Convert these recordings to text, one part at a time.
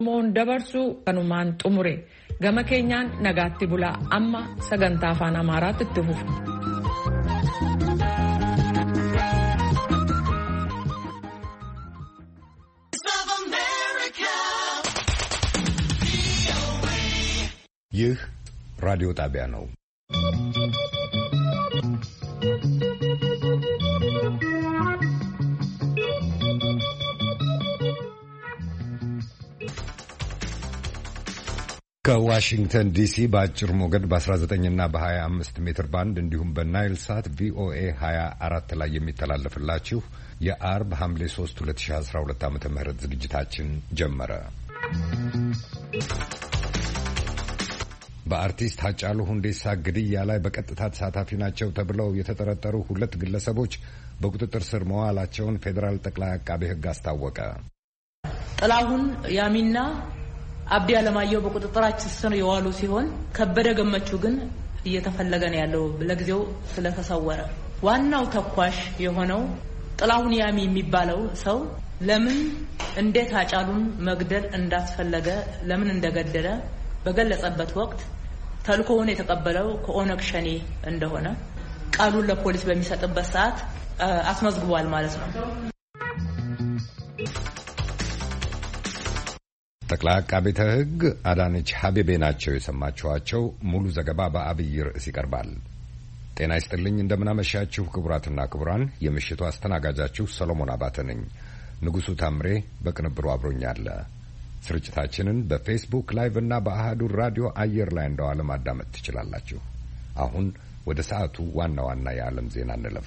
Moon dabarsu kanumaan xumure gama keenyaan nagaatti bulaa amma sagantaa afaan Amaaraatti itti fufu. ይህ ራዲዮ ጣቢያ ነው። ከዋሽንግተን ዲሲ በአጭር ሞገድ በ19 እና በ25 ሜትር ባንድ እንዲሁም በናይል ሳት ቪኦኤ 24 ላይ የሚተላለፍላችሁ የአርብ ሐምሌ 3 2012 ዓ.ም ዝግጅታችን ጀመረ። በአርቲስት ሃጫሉ ሁንዴሳ ግድያ ላይ በቀጥታ ተሳታፊ ናቸው ተብለው የተጠረጠሩ ሁለት ግለሰቦች በቁጥጥር ስር መዋላቸውን ፌዴራል ጠቅላይ አቃቤ ሕግ አስታወቀ። ጥላሁን ያሚና አብዲ አለማየሁ በቁጥጥራችን ስር የዋሉ ሲሆን ከበደ ገመቹ ግን እየተፈለገ ነው ያለው ለጊዜው ስለተሰወረ። ዋናው ተኳሽ የሆነው ጥላሁን ያሚ የሚባለው ሰው ለምን እንዴት ሃጫሉን መግደል እንዳስፈለገ ለምን እንደገደለ በገለጸበት ወቅት ተልኮውን የተቀበለው ከኦነግ ሸኔ እንደሆነ ቃሉን ለፖሊስ በሚሰጥበት ሰዓት አስመዝግቧል ማለት ነው። ጠቅላይ አቃቤ ሕግ አዳነች አቤቤ ናቸው የሰማችኋቸው። ሙሉ ዘገባ በአብይ ርዕስ ይቀርባል። ጤና ይስጥልኝ፣ እንደምናመሻችሁ ክቡራትና ክቡራን። የምሽቱ አስተናጋጃችሁ ሰሎሞን አባተ ነኝ። ንጉሱ ታምሬ በቅንብሩ አብሮኛል። ስርጭታችንን በፌስቡክ ላይቭ እና በአሃዱ ራዲዮ አየር ላይ እንደዋለ ማዳመጥ ትችላላችሁ። አሁን ወደ ሰዓቱ ዋና ዋና የዓለም ዜና እንለፍ።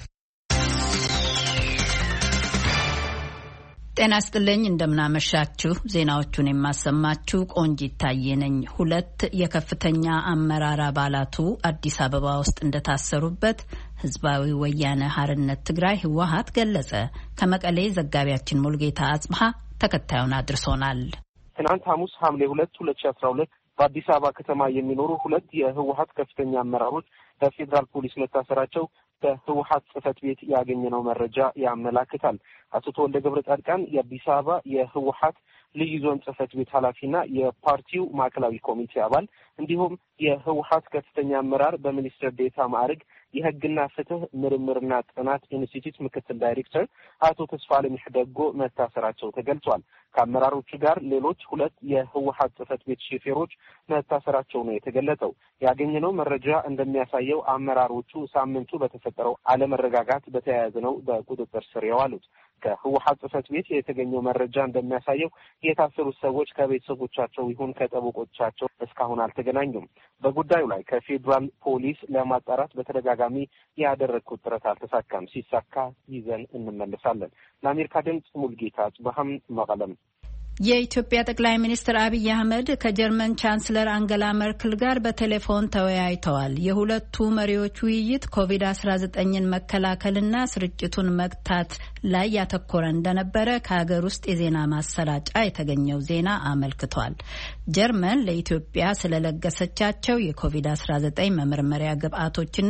ጤና ይስጥልኝ፣ እንደምናመሻችሁ። ዜናዎቹን የማሰማችሁ ቆንጂት ታዬ ነኝ። ሁለት የከፍተኛ አመራር አባላቱ አዲስ አበባ ውስጥ እንደታሰሩበት ህዝባዊ ወያነ ሓርነት ትግራይ ህወሓት ገለጸ። ከመቀሌ ዘጋቢያችን ሙልጌታ አጽብሃ ተከታዩን አድርሶናል። ትናንት ሐሙስ ሐምሌ 2 2012 በአዲስ አበባ ከተማ የሚኖሩ ሁለት የህወሓት ከፍተኛ አመራሮች በፌዴራል ፖሊስ መታሰራቸው በህወሓት ጽሕፈት ቤት ያገኘነው መረጃ ያመላክታል። አቶ ተወልደ ገብረ ጻድቃን የአዲስ አበባ የህወሓት ልዩ ዞን ጽሕፈት ቤት ኃላፊና የፓርቲው ማዕከላዊ ኮሚቴ አባል እንዲሁም የህወሓት ከፍተኛ አመራር በሚኒስትር ዴኤታ ማዕረግ የህግና ፍትህ ምርምርና ጥናት ኢንስቲትዩት ምክትል ዳይሬክተር አቶ ተስፋለም ደጎ መታሰራቸው ተገልጿል። ከአመራሮቹ ጋር ሌሎች ሁለት የህወሓት ጽሕፈት ቤት ሹፌሮች መታሰራቸው ነው የተገለጸው። ያገኘነው መረጃ እንደሚያሳየው አመራሮቹ ሳምንቱ በተፈጠረው አለመረጋጋት በተያያዘ ነው በቁጥጥር ስር የዋሉት። ከህወሓት ጽሕፈት ቤት የተገኘው መረጃ እንደሚያሳየው የታሰሩት ሰዎች ከቤተሰቦቻቸው ይሁን ከጠበቆቻቸው እስካሁን አልተገናኙም። በጉዳዩ ላይ ከፌዴራል ፖሊስ ለማጣራት በተደጋጋሚ ያደረግኩት ጥረት አልተሳካም። ሲሳካ ይዘን እንመለሳለን። ለአሜሪካ ድምፅ ሙልጌታ አጽብሃም መቀለም። የኢትዮጵያ ጠቅላይ ሚኒስትር አብይ አህመድ ከጀርመን ቻንስለር አንገላ መርክል ጋር በቴሌፎን ተወያይተዋል። የሁለቱ መሪዎች ውይይት ኮቪድ-19ን መከላከልና ስርጭቱን መግታት ላይ ያተኮረ እንደነበረ ከሀገር ውስጥ የዜና ማሰራጫ የተገኘው ዜና አመልክቷል። ጀርመን ለኢትዮጵያ ስለለገሰቻቸው የኮቪድ-19 መመርመሪያ ግብዓቶችና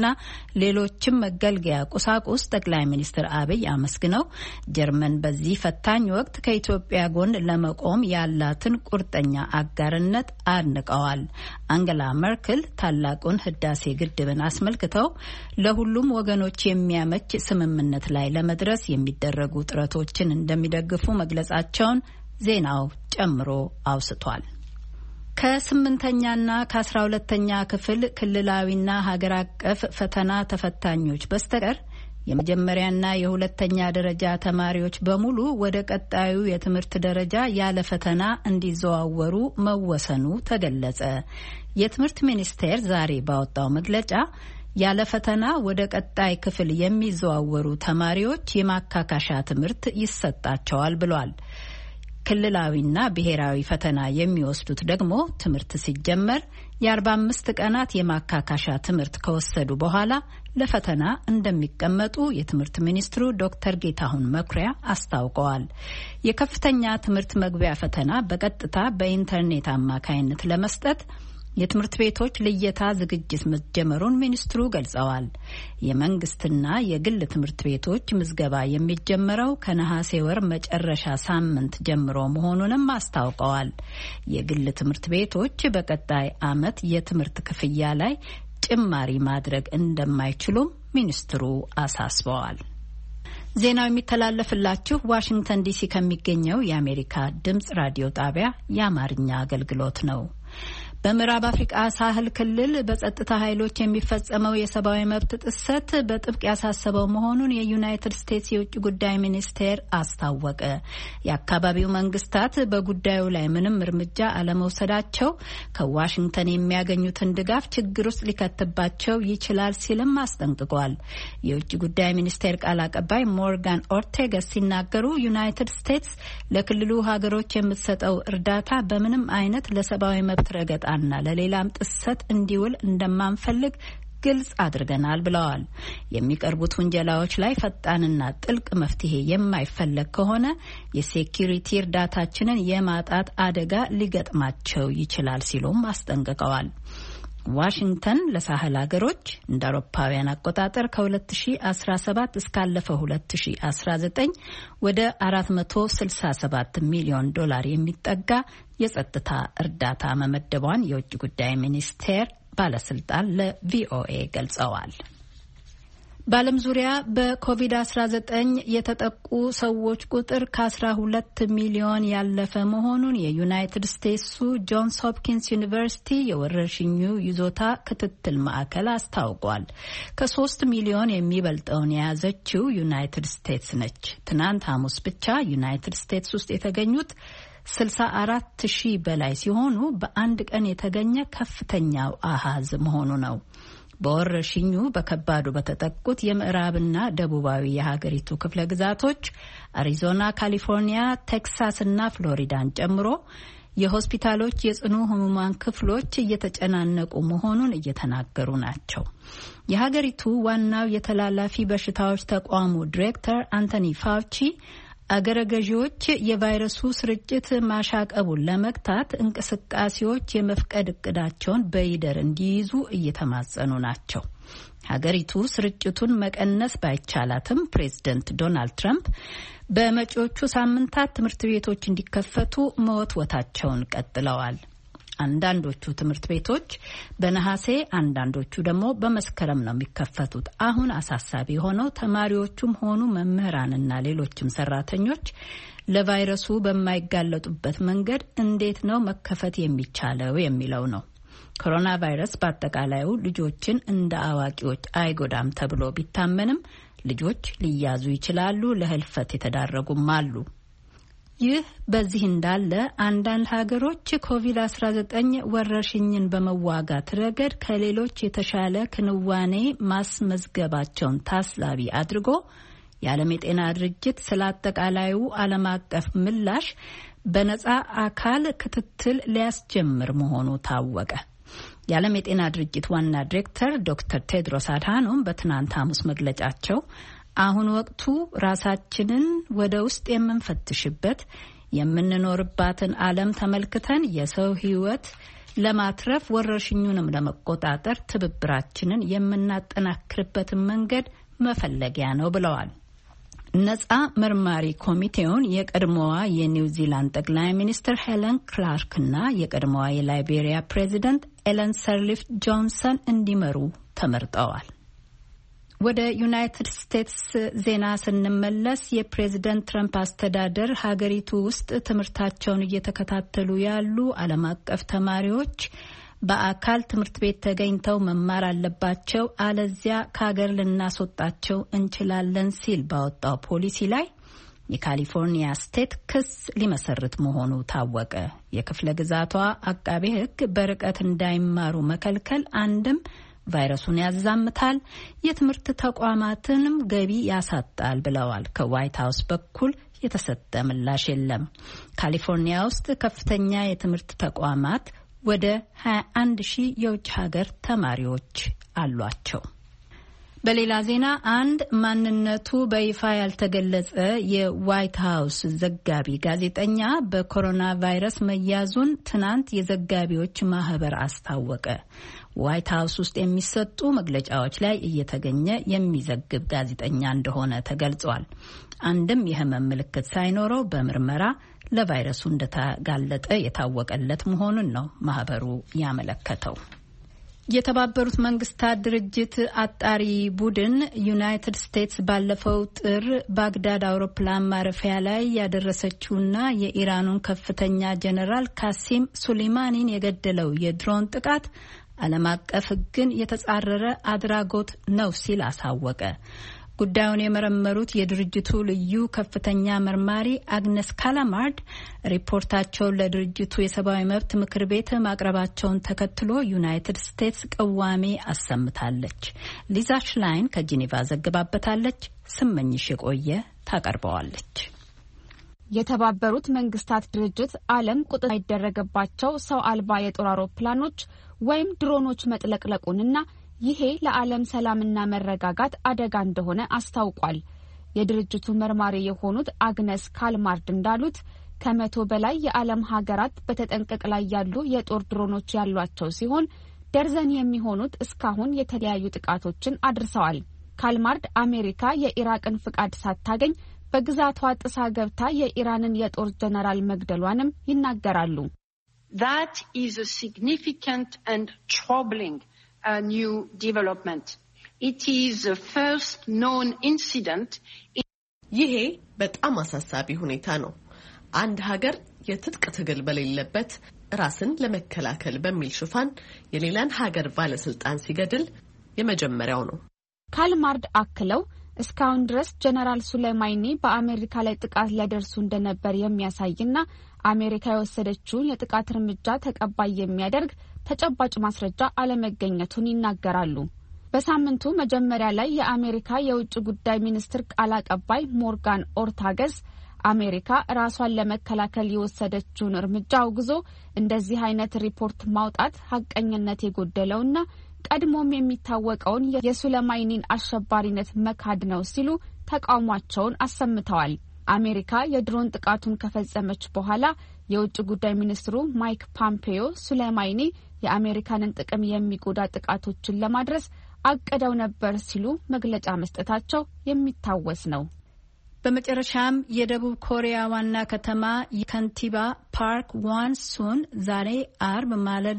ሌሎችም መገልገያ ቁሳቁስ ጠቅላይ ሚኒስትር አብይ አመስግነው ጀርመን በዚህ ፈታኝ ወቅት ከኢትዮጵያ ጎን ለመቆም ያላትን ቁርጠኛ አጋርነት አድንቀዋል። አንገላ መርክል ታላቁን ህዳሴ ግድብን አስመልክተው ለሁሉም ወገኖች የሚያመች ስምምነት ላይ ለመድረስ የሚደረጉ ጥረቶችን እንደሚደግፉ መግለጻቸውን ዜናው ጨምሮ አውስቷል። ከ8ኛና ከ12ኛ ክፍል ክልላዊና ሀገር አቀፍ ፈተና ተፈታኞች በስተቀር የመጀመሪያና የሁለተኛ ደረጃ ተማሪዎች በሙሉ ወደ ቀጣዩ የትምህርት ደረጃ ያለ ፈተና እንዲዘዋወሩ መወሰኑ ተገለጸ። የትምህርት ሚኒስቴር ዛሬ ባወጣው መግለጫ ያለ ፈተና ወደ ቀጣይ ክፍል የሚዘዋወሩ ተማሪዎች የማካካሻ ትምህርት ይሰጣቸዋል ብሏል። ክልላዊና ብሔራዊ ፈተና የሚወስዱት ደግሞ ትምህርት ሲጀመር የ45 ቀናት የማካካሻ ትምህርት ከወሰዱ በኋላ ለፈተና እንደሚቀመጡ የትምህርት ሚኒስትሩ ዶክተር ጌታሁን መኩሪያ አስታውቀዋል። የከፍተኛ ትምህርት መግቢያ ፈተና በቀጥታ በኢንተርኔት አማካይነት ለመስጠት የትምህርት ቤቶች ልየታ ዝግጅት መጀመሩን ሚኒስትሩ ገልጸዋል። የመንግስትና የግል ትምህርት ቤቶች ምዝገባ የሚጀመረው ከነሐሴ ወር መጨረሻ ሳምንት ጀምሮ መሆኑንም አስታውቀዋል። የግል ትምህርት ቤቶች በቀጣይ ዓመት የትምህርት ክፍያ ላይ ጭማሪ ማድረግ እንደማይችሉም ሚኒስትሩ አሳስበዋል። ዜናው የሚተላለፍላችሁ ዋሽንግተን ዲሲ ከሚገኘው የአሜሪካ ድምጽ ራዲዮ ጣቢያ የአማርኛ አገልግሎት ነው። በምዕራብ አፍሪካ ሳህል ክልል በጸጥታ ኃይሎች የሚፈጸመው የሰብአዊ መብት ጥሰት በጥብቅ ያሳሰበው መሆኑን የዩናይትድ ስቴትስ የውጭ ጉዳይ ሚኒስቴር አስታወቀ። የአካባቢው መንግስታት በጉዳዩ ላይ ምንም እርምጃ አለመውሰዳቸው ከዋሽንግተን የሚያገኙትን ድጋፍ ችግር ውስጥ ሊከትባቸው ይችላል ሲልም አስጠንቅቋል። የውጭ ጉዳይ ሚኒስቴር ቃል አቀባይ ሞርጋን ኦርቴገስ ሲናገሩ ዩናይትድ ስቴትስ ለክልሉ ሀገሮች የምትሰጠው እርዳታ በምንም አይነት ለሰብአዊ መብት ረገጣ እና ለሌላም ጥሰት እንዲውል እንደማንፈልግ ግልጽ አድርገናል ብለዋል። የሚቀርቡት ውንጀላዎች ላይ ፈጣንና ጥልቅ መፍትሄ የማይፈለግ ከሆነ የሴኩሪቲ እርዳታችንን የማጣት አደጋ ሊገጥማቸው ይችላል ሲሉም አስጠንቅቀዋል። ዋሽንግተን ለሳህል ሀገሮች እንደ አውሮፓውያን አቆጣጠር ከ2017 እስካለፈው 2019 ወደ $467 ሚሊዮን የሚጠጋ የጸጥታ እርዳታ መመደቧን የውጭ ጉዳይ ሚኒስቴር ባለስልጣን ለቪኦኤ ገልጸዋል። በዓለም ዙሪያ በኮቪድ-19 የተጠቁ ሰዎች ቁጥር ከ12 ሚሊዮን ያለፈ መሆኑን የዩናይትድ ስቴትሱ ጆንስ ሆፕኪንስ ዩኒቨርሲቲ የወረርሽኙ ይዞታ ክትትል ማዕከል አስታውቋል። ከ3 ሚሊዮን የሚበልጠውን የያዘችው ዩናይትድ ስቴትስ ነች። ትናንት ሐሙስ ብቻ ዩናይትድ ስቴትስ ውስጥ የተገኙት 64,000 በላይ ሲሆኑ በአንድ ቀን የተገኘ ከፍተኛው አሃዝ መሆኑ ነው። በወረርሽኙ በከባዱ በተጠቁት የምዕራብና ደቡባዊ የሀገሪቱ ክፍለ ግዛቶች አሪዞና፣ ካሊፎርኒያ፣ ቴክሳስ እና ፍሎሪዳን ጨምሮ የሆስፒታሎች የጽኑ ህሙማን ክፍሎች እየተጨናነቁ መሆኑን እየተናገሩ ናቸው። የሀገሪቱ ዋናው የተላላፊ በሽታዎች ተቋሙ ዲሬክተር አንቶኒ ፋውቺ አገረ ገዢዎች የቫይረሱ ስርጭት ማሻቀቡን ለመግታት እንቅስቃሴዎች የመፍቀድ እቅዳቸውን በይደር እንዲይዙ እየተማጸኑ ናቸው። ሀገሪቱ ስርጭቱን መቀነስ ባይቻላትም ፕሬዝደንት ዶናልድ ትራምፕ በመጪዎቹ ሳምንታት ትምህርት ቤቶች እንዲከፈቱ መወትወታቸውን ቀጥለዋል። አንዳንዶቹ ትምህርት ቤቶች በነሐሴ አንዳንዶቹ ደግሞ በመስከረም ነው የሚከፈቱት። አሁን አሳሳቢ ሆነው ተማሪዎቹም ሆኑ መምህራንና ሌሎችም ሰራተኞች ለቫይረሱ በማይጋለጡበት መንገድ እንዴት ነው መከፈት የሚቻለው የሚለው ነው። ኮሮና ቫይረስ በአጠቃላዩ ልጆችን እንደ አዋቂዎች አይጎዳም ተብሎ ቢታመንም ልጆች ሊያዙ ይችላሉ፣ ለህልፈት የተዳረጉም አሉ። ይህ በዚህ እንዳለ አንዳንድ ሀገሮች ኮቪድ-19 ወረርሽኝን በመዋጋት ረገድ ከሌሎች የተሻለ ክንዋኔ ማስመዝገባቸውን ታሳቢ አድርጎ የዓለም የጤና ድርጅት ስለ አጠቃላዩ ዓለም አቀፍ ምላሽ በነጻ አካል ክትትል ሊያስጀምር መሆኑ ታወቀ። የዓለም የጤና ድርጅት ዋና ዲሬክተር ዶክተር ቴድሮስ አድሃኖም በትናንት ሐሙስ መግለጫቸው አሁን ወቅቱ ራሳችንን ወደ ውስጥ የምንፈትሽበት፣ የምንኖርባትን ዓለም ተመልክተን የሰው ሕይወት ለማትረፍ ወረርሽኙንም ለመቆጣጠር ትብብራችንን የምናጠናክርበትን መንገድ መፈለጊያ ነው ብለዋል። ነጻ መርማሪ ኮሚቴውን የቀድሞዋ የኒውዚላንድ ጠቅላይ ሚኒስትር ሄለን ክላርክና የቀድሞዋ የላይቤሪያ ፕሬዚደንት ኤለን ሰርሊፍ ጆንሰን እንዲመሩ ተመርጠዋል። ወደ ዩናይትድ ስቴትስ ዜና ስንመለስ የፕሬዝደንት ትራምፕ አስተዳደር ሀገሪቱ ውስጥ ትምህርታቸውን እየተከታተሉ ያሉ ዓለም አቀፍ ተማሪዎች በአካል ትምህርት ቤት ተገኝተው መማር አለባቸው፣ አለዚያ ከሀገር ልናስወጣቸው እንችላለን ሲል ባወጣው ፖሊሲ ላይ የካሊፎርኒያ ስቴት ክስ ሊመሰርት መሆኑ ታወቀ። የክፍለ ግዛቷ አቃቤ ሕግ በርቀት እንዳይማሩ መከልከል አንድም ቫይረሱን ያዛምታል፣ የትምህርት ተቋማትንም ገቢ ያሳጣል ብለዋል። ከዋይት ሀውስ በኩል የተሰጠ ምላሽ የለም። ካሊፎርኒያ ውስጥ ከፍተኛ የትምህርት ተቋማት ወደ 21,000 የውጭ ሀገር ተማሪዎች አሏቸው። በሌላ ዜና አንድ ማንነቱ በይፋ ያልተገለጸ የዋይት ሃውስ ዘጋቢ ጋዜጠኛ በኮሮና ቫይረስ መያዙን ትናንት የዘጋቢዎች ማህበር አስታወቀ። ዋይት ሃውስ ውስጥ የሚሰጡ መግለጫዎች ላይ እየተገኘ የሚዘግብ ጋዜጠኛ እንደሆነ ተገልጿል። አንድም የህመም ምልክት ሳይኖረው በምርመራ ለቫይረሱ እንደተጋለጠ የታወቀለት መሆኑን ነው ማህበሩ ያመለከተው። የተባበሩት መንግስታት ድርጅት አጣሪ ቡድን ዩናይትድ ስቴትስ ባለፈው ጥር ባግዳድ አውሮፕላን ማረፊያ ላይ ያደረሰችውና የኢራኑን ከፍተኛ ጀነራል ካሲም ሱሌማኒን የገደለው የድሮን ጥቃት ዓለም አቀፍ ሕግን የተጻረረ አድራጎት ነው ሲል አሳወቀ። ጉዳዩን የመረመሩት የድርጅቱ ልዩ ከፍተኛ መርማሪ አግነስ ካላማርድ ሪፖርታቸውን ለድርጅቱ የሰብአዊ መብት ምክር ቤት ማቅረባቸውን ተከትሎ ዩናይትድ ስቴትስ ቅዋሜ አሰምታለች። ሊዛ ሽላይን ከጄኔቫ ዘግባበታለች። ስመኝሽ የቆየ ታቀርበዋለች። የተባበሩት መንግስታት ድርጅት ዓለም ቁጥጥር ያደረገባቸው ሰው አልባ የጦር አውሮፕላኖች ወይም ድሮኖች መጥለቅለቁንና ይሄ ለዓለም ሰላምና መረጋጋት አደጋ እንደሆነ አስታውቋል። የድርጅቱ መርማሪ የሆኑት አግነስ ካልማርድ እንዳሉት ከ100 በላይ የዓለም ሀገራት በተጠንቀቅ ላይ ያሉ የጦር ድሮኖች ያሏቸው ሲሆን ደርዘን የሚሆኑት እስካሁን የተለያዩ ጥቃቶችን አድርሰዋል። ካልማርድ አሜሪካ የኢራቅን ፍቃድ ሳታገኝ በግዛቷ ጥሳ ገብታ የኢራንን የጦር ጀነራል መግደሏንም ይናገራሉ። That is a significant and troubling new development. It is the first known incident. ይሄ በጣም አሳሳቢ ሁኔታ ነው። አንድ ሀገር የትጥቅ ትግል በሌለበት ራስን ለመከላከል በሚል ሽፋን የሌላን ሀገር ባለስልጣን ሲገድል የመጀመሪያው ነው። ካልማርድ አክለው እስካሁን ድረስ ጀነራል ሱሌማኒ በአሜሪካ ላይ ጥቃት ሊያደርሱ እንደነበር የሚያሳይና አሜሪካ የወሰደችውን የጥቃት እርምጃ ተቀባይ የሚያደርግ ተጨባጭ ማስረጃ አለመገኘቱን ይናገራሉ። በሳምንቱ መጀመሪያ ላይ የአሜሪካ የውጭ ጉዳይ ሚኒስትር ቃል አቀባይ ሞርጋን ኦርታገስ አሜሪካ ራሷን ለመከላከል የወሰደችውን እርምጃ አውግዞ እንደዚህ አይነት ሪፖርት ማውጣት ሐቀኝነት የጎደለውና ቀድሞም የሚታወቀውን የሱሌማኒን አሸባሪነት መካድ ነው ሲሉ ተቃውሟቸውን አሰምተዋል። አሜሪካ የድሮን ጥቃቱን ከፈጸመች በኋላ የውጭ ጉዳይ ሚኒስትሩ ማይክ ፖምፔዮ ሱሌማኒ የአሜሪካንን ጥቅም የሚጎዳ ጥቃቶችን ለማድረስ አቅደው ነበር ሲሉ መግለጫ መስጠታቸው የሚታወስ ነው። በመጨረሻም የደቡብ ኮሪያ ዋና ከተማ ከንቲባ ፓርክ ዋን-ሱን ዛሬ አርብ ማለዳ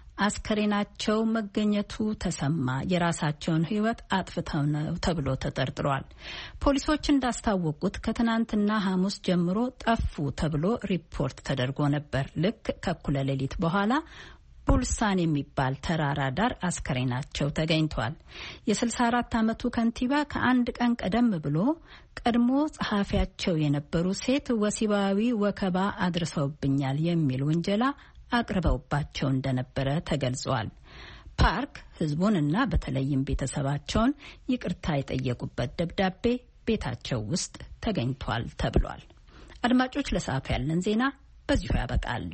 አስከሬናቸው መገኘቱ ተሰማ። የራሳቸውን ሕይወት አጥፍተው ነው ተብሎ ተጠርጥሯል። ፖሊሶች እንዳስታወቁት ከትናንትና ሐሙስ ጀምሮ ጠፉ ተብሎ ሪፖርት ተደርጎ ነበር። ልክ ከእኩለ ሌሊት በኋላ ቡልሳን የሚባል ተራራ ዳር አስከሬናቸው ተገኝቷል። የ64 ዓመቱ ከንቲባ ከአንድ ቀን ቀደም ብሎ ቀድሞ ጸሐፊያቸው የነበሩ ሴት ወሲባዊ ወከባ አድርሰውብኛል የሚል ውንጀላ አቅርበውባቸው እንደነበረ ተገልጿል። ፓርክ ህዝቡንና በተለይም ቤተሰባቸውን ይቅርታ የጠየቁበት ደብዳቤ ቤታቸው ውስጥ ተገኝቷል ተብሏል። አድማጮች፣ ለሰዓቱ ያለን ዜና በዚሁ ያበቃል።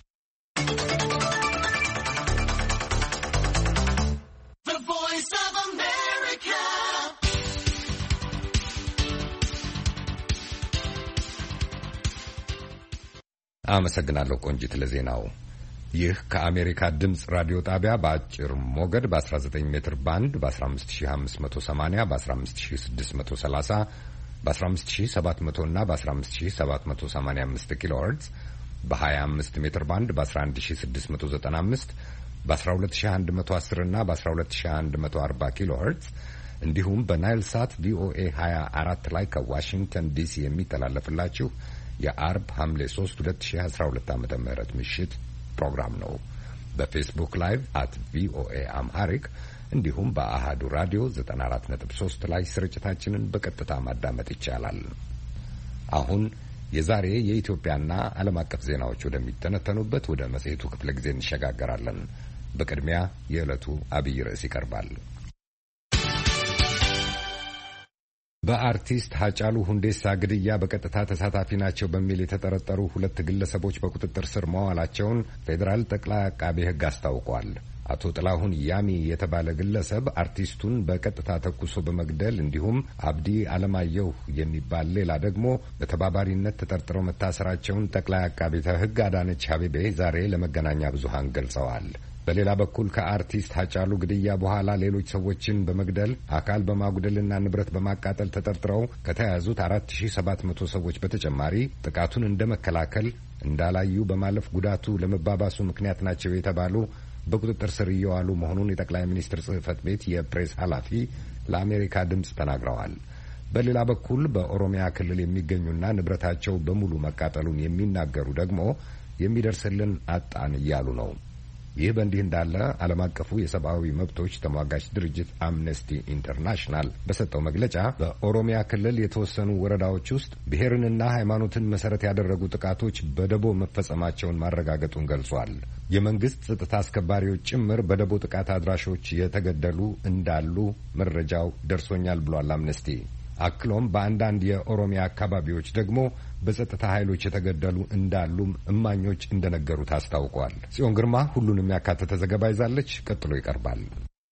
አመሰግናለሁ ቆንጂት ለዜናው። ይህ ከአሜሪካ ድምጽ ራዲዮ ጣቢያ በአጭር ሞገድ በ19 ሜትር ባንድ በ15580 በ15630 በ15700 እና በ15785 ኪሎ ሄርትዝ በ25 ሜትር ባንድ በ11695 በ12110 እና በ12140 ኪሎ ሄርትዝ እንዲሁም በናይል ሳት ቪኦኤ 24 ላይ ከዋሽንግተን ዲሲ የሚተላለፍላችሁ የአርብ ሐምሌ 3 2012 ዓ.ም ምሽት ፕሮግራም ነው። በፌስቡክ ላይቭ @ቪኦኤ አምሃሪክ እንዲሁም በአሃዱ ራዲዮ 94.3 ላይ ስርጭታችንን በቀጥታ ማዳመጥ ይቻላል። አሁን የዛሬ የኢትዮጵያና ዓለም አቀፍ ዜናዎች ወደሚተነተኑበት ወደ መጽሔቱ ክፍለ ጊዜ እንሸጋገራለን። በቅድሚያ የዕለቱ አብይ ርዕስ ይቀርባል። በአርቲስት ሀጫሉ ሁንዴሳ ግድያ በቀጥታ ተሳታፊ ናቸው በሚል የተጠረጠሩ 2 ግለሰቦች በቁጥጥር ስር መዋላቸውን ፌዴራል ጠቅላይ አቃቤ ሕግ አስታውቋል። አቶ ጥላሁን ያሚ የተባለ ግለሰብ አርቲስቱን በቀጥታ ተኩሶ በመግደል እንዲሁም አብዲ አለማየሁ የሚባል ሌላ ደግሞ በተባባሪነት ተጠርጥረው መታሰራቸውን ጠቅላይ አቃቤ ሕግ አዳነች አቤቤ ዛሬ ለመገናኛ ብዙሃን ገልጸዋል። በሌላ በኩል ከአርቲስት ሃጫሉ ግድያ በኋላ ሌሎች ሰዎችን በመግደል አካል በማጉደልና ንብረት በማቃጠል ተጠርጥረው ከተያዙት 4700 ሰዎች በተጨማሪ ጥቃቱን እንደመከላከል እንዳላዩ በማለፍ ጉዳቱ ለመባባሱ ምክንያት ናቸው የተባሉ በቁጥጥር ስር እየዋሉ መሆኑን የጠቅላይ ሚኒስትር ጽሕፈት ቤት የፕሬስ ኃላፊ ለአሜሪካ ድምፅ ተናግረዋል። በሌላ በኩል በኦሮሚያ ክልል የሚገኙና ንብረታቸው በሙሉ መቃጠሉን የሚናገሩ ደግሞ የሚደርስልን አጣን እያሉ ነው። ይህ በእንዲህ እንዳለ ዓለም አቀፉ የሰብአዊ መብቶች ተሟጋች ድርጅት አምነስቲ ኢንተርናሽናል በሰጠው መግለጫ በኦሮሚያ ክልል የተወሰኑ ወረዳዎች ውስጥ ብሔርንና ሃይማኖትን መሰረት ያደረጉ ጥቃቶች በደቦ መፈጸማቸውን ማረጋገጡን ገልጿል። የመንግስት ጸጥታ አስከባሪዎች ጭምር በደቦ ጥቃት አድራሾች የተገደሉ እንዳሉ መረጃው ደርሶኛል ብሏል አምነስቲ። አክሎም በአንዳንድ የኦሮሚያ አካባቢዎች ደግሞ በጸጥታ ኃይሎች የተገደሉ እንዳሉም እማኞች እንደነገሩት አስታውቋል። ጽዮን ግርማ ሁሉንም ያካተተ ዘገባ ይዛለች። ቀጥሎ ይቀርባል።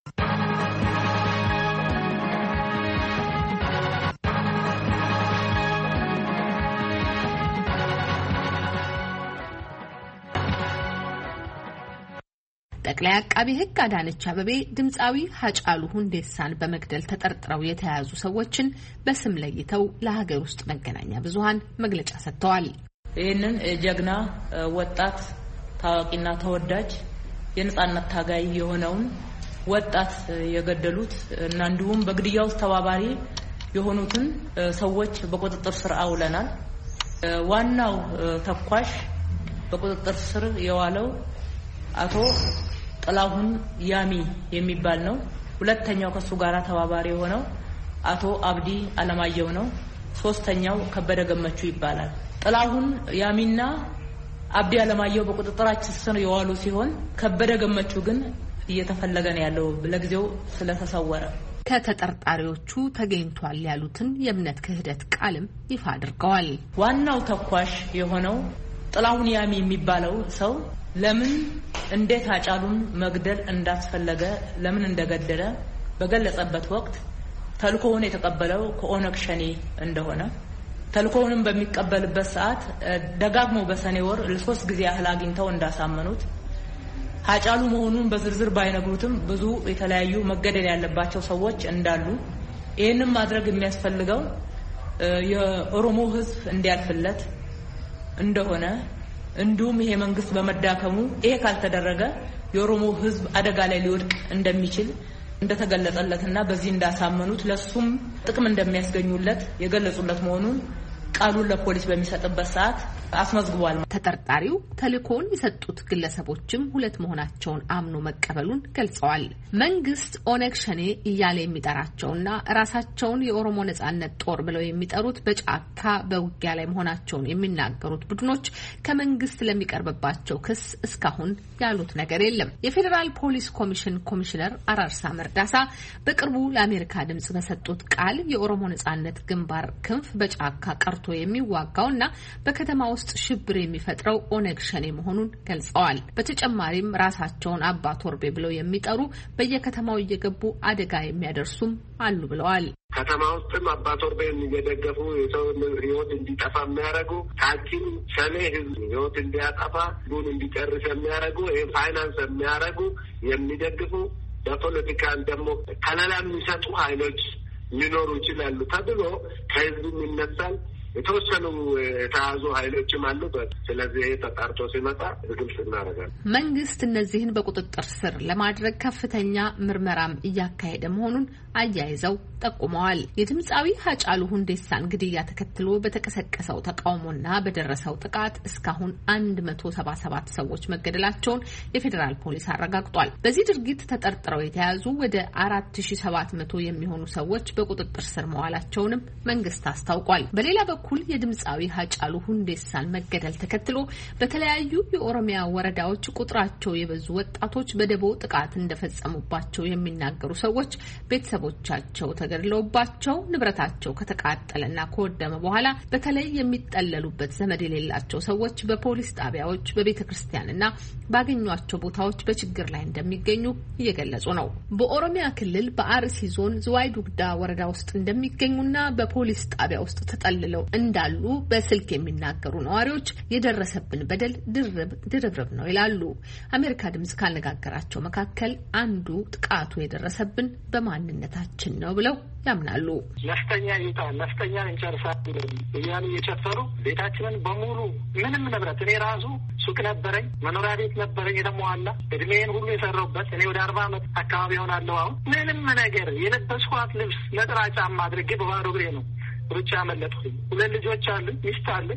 ጠቅላይ አቃቤ ሕግ አዳነች አቤቤ ድምፃዊ ሃጫሉ ሁንዴሳን በመግደል ተጠርጥረው የተያዙ ሰዎችን በስም ለይተው ለሀገር ውስጥ መገናኛ ብዙሃን መግለጫ ሰጥተዋል። ይህንን ጀግና ወጣት ታዋቂና ተወዳጅ የነጻነት ታጋይ የሆነውን ወጣት የገደሉት እና እንዲሁም በግድያ ውስጥ ተባባሪ የሆኑትን ሰዎች በቁጥጥር ስር አውለናል። ዋናው ተኳሽ በቁጥጥር ስር የዋለው አቶ ጥላሁን ያሚ የሚባል ነው። ሁለተኛው ከሱ ጋራ ተባባሪ የሆነው አቶ አብዲ አለማየሁ ነው። ሶስተኛው ከበደ ገመቹ ይባላል። ጥላሁን ያሚና አብዲ አለማየሁ በቁጥጥራችን ስር የዋሉ ሲሆን ከበደ ገመቹ ግን እየተፈለገ ነው ያለው ለጊዜው ስለተሰወረ። ከተጠርጣሪዎቹ ተገኝቷል ያሉትን የእምነት ክህደት ቃልም ይፋ አድርገዋል። ዋናው ተኳሽ የሆነው ጥላሁን ያሚ የሚባለው ሰው ለምን እንዴት ሃጫሉን መግደል እንዳስፈለገ ለምን እንደገደለ በገለጸበት ወቅት ተልኮውን የተቀበለው ከኦነግ ሸኔ እንደሆነ ተልኮውንም በሚቀበልበት ሰዓት ደጋግሞ በሰኔ ወር ለ3 ጊዜ ያህል አግኝተው እንዳሳመኑት ሃጫሉ መሆኑን በዝርዝር ባይነግሩትም ብዙ የተለያዩ መገደል ያለባቸው ሰዎች እንዳሉ ይህንን ማድረግ የሚያስፈልገው የኦሮሞ ሕዝብ እንዲያልፍለት እንደሆነ እንዲሁም ይሄ መንግስት በመዳከሙ ይሄ ካልተደረገ የኦሮሞ ሕዝብ አደጋ ላይ ሊወድቅ እንደሚችል እንደተገለጸለትና በዚህ እንዳሳመኑት ለሱም ጥቅም እንደሚያስገኙለት የገለጹለት መሆኑን ቃሉን ለፖሊስ በሚሰጥበት ሰዓት አስመዝግቧል። ተጠርጣሪው ተልእኮውን የሰጡት ግለሰቦችም 2 መሆናቸውን አምኖ መቀበሉን ገልጸዋል። መንግስት ኦነግ ሸኔ እያለ የሚጠራቸውና ራሳቸውን የኦሮሞ ነጻነት ጦር ብለው የሚጠሩት በጫካ በውጊያ ላይ መሆናቸውን የሚናገሩት ቡድኖች ከመንግስት ለሚቀርብባቸው ክስ እስካሁን ያሉት ነገር የለም። የፌዴራል ፖሊስ ኮሚሽን ኮሚሽነር አራርሳ መርዳሳ በቅርቡ ለአሜሪካ ድምጽ በሰጡት ቃል የኦሮሞ ነጻነት ግንባር ክንፍ በጫካ ቀርቶ የሚዋጋውና በከተማ ውስጥ ሽብር የሚፈጥረው ኦነግ ሸኔ መሆኑን ገልጸዋል። በተጨማሪም ራሳቸውን አባ ቶርቤ ብለው የሚጠሩ በየከተማው እየገቡ አደጋ የሚያደርሱም አሉ ብለዋል። ከተማ ውስጥም አባ ቶርቤን እየደገፉ የሰው ሕይወት እንዲጠፋ የሚያደርጉ ታኪም ሸኔ ሕዝብ ሕይወት እንዲያጠፋ ሕዝቡን እንዲጨርስ የሚያደርጉ ፋይናንስ የሚያደርጉ የሚደግፉ በፖለቲካን ደግሞ ከለላ የሚሰጡ ኃይሎች ሊኖሩ ይችላሉ ተብሎ ከሕዝቡ ይነሳል። የተወሰኑ የተያዙ ኃይሎችም አሉበት። ስለዚህ ተጣርቶ ሲመጣ ግልጽ እናደርጋለን። መንግስት እነዚህን በቁጥጥር ስር ለማድረግ ከፍተኛ ምርመራም እያካሄደ መሆኑን አያይዘው ጠቁመዋል። የድምፃዊ ሃጫሉ ሁንዴሳን ግድያ ተከትሎ በተቀሰቀሰው ተቃውሞና በደረሰው ጥቃት እስካሁን 177 ሰዎች መገደላቸውን የፌዴራል ፖሊስ አረጋግጧል። በዚህ ድርጊት ተጠርጥረው የተያዙ ወደ 4700 የሚሆኑ ሰዎች በቁጥጥር ስር መዋላቸውንም መንግስት አስታውቋል። በሌላ በኩል በኩል የድምፃዊ ሀጫሉ ሁንዴሳን መገደል ተከትሎ በተለያዩ የኦሮሚያ ወረዳዎች ቁጥራቸው የበዙ ወጣቶች በደቦ ጥቃት እንደፈጸሙባቸው የሚናገሩ ሰዎች ቤተሰቦቻቸው ተገድለውባቸው ንብረታቸው ከተቃጠለና ከወደመ በኋላ በተለይ የሚጠለሉበት ዘመድ የሌላቸው ሰዎች በፖሊስ ጣቢያዎች፣ በቤተ ክርስቲያንና ባገኟቸው ቦታዎች በችግር ላይ እንደሚገኙ እየገለጹ ነው። በኦሮሚያ ክልል በአርሲ ዞን ዝዋይ ዱግዳ ወረዳ ውስጥ እንደሚገኙና በፖሊስ ጣቢያ ውስጥ ተጠልለው እንዳሉ በስልክ የሚናገሩ ነዋሪዎች የደረሰብን በደል ድርብርብ ነው ይላሉ። አሜሪካ ድምጽ ካነጋገራቸው መካከል አንዱ ጥቃቱ የደረሰብን በማንነታችን ነው ብለው ያምናሉ። ነፍጠኛ ይጣል ነፍጠኛ እንጨርሳለን እያሉ እየጨፈሩ ቤታችንን በሙሉ ምንም ንብረት እኔ ራሱ ሱቅ ነበረኝ፣ መኖሪያ ቤት ነበረኝ የተሟላ እድሜን ሁሉ የሰራሁበት እኔ ወደ 40 ዓመት አካባቢ ሆናለሁ። አሁን ምንም ነገር የለበስኳት ልብስ ነጠላ ጫማ አድርጌ በባዶ እግሬ ነው ሩጫ ያመለጥኩኝ። 2 ልጆች አሉ፣ ሚስት አለ፣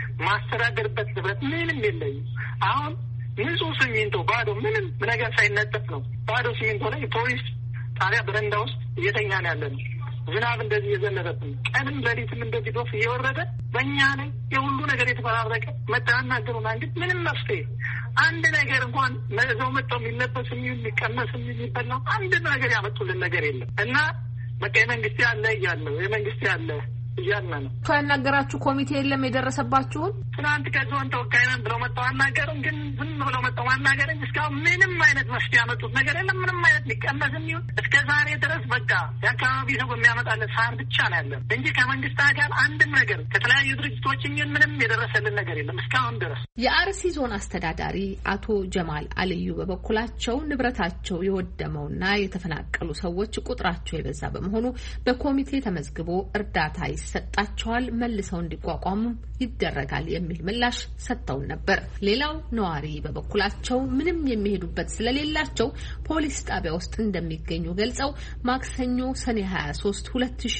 ማስተዳደርበት ንብረት ምንም የለኝም። አሁን ንጹህ ሲሚንቶ ባዶ ምንም ነገር ሳይነጠፍ ነው ባዶ ሲሚንቶ ላይ ፖሊስ ጣቢያ በረንዳ ውስጥ እየተኛ ነው ያለ ነው። ዝናብ እንደዚህ እየዘነበብን ቀንም ሌሊትም እንደዚህ ዶፍ እየወረደ በእኛ ላይ የሁሉ ነገር የተፈራረቀ መጣናገሩና እንግዲህ ምንም መፍትሄ አንድ ነገር እንኳን መዘው መጣው የሚለበስ የሚቀመስ የሚበላው አንድ ነገር ያመጡልን ነገር የለም እና በቃ የመንግስት ያለ እያለው የመንግስት ያለ እያልን ነው። ከነገራችሁ ኮሚቴ የለም የደረሰባችሁን? ትናንት ከዞን ተወካይ ነን ብለው መጣው አናገሩን፣ ግን ዝም ብለው መጣው አናገሩን። እስካሁን ምንም አይነት መፍትሄ ያመጡት ነገር የለም። ምንም አይነት ሊቀመስም ይሁን እስከ ዛሬ ድረስ በቃ የአካባቢ ሰው የሚያመጣልን ሳር ብቻ ነው ያለን እንጂ ከመንግስት አካል አንድም ነገር ከተለያዩ ድርጅቶች ምንም የደረሰልን ነገር የለም እስካሁን ድረስ። የአርሲ ዞን አስተዳዳሪ አቶ ጀማል አልዩ በበኩላቸው ንብረታቸው የወደመውና የተፈናቀሉ ሰዎች ቁጥራቸው የበዛ በመሆኑ በኮሚቴ ተመዝግቦ እርዳታ ይሰጣቸዋል፣ መልሰው እንዲቋቋሙ ይደረጋል የሚል ምላሽ ሰጥተው ነበር። ሌላው ነዋሪ በበኩላቸው ምንም የሚሄዱበት ስለሌላቸው ፖሊስ ጣቢያ ውስጥ እንደሚገኙ ገልጸው ማክሰኞ ሰኔ 23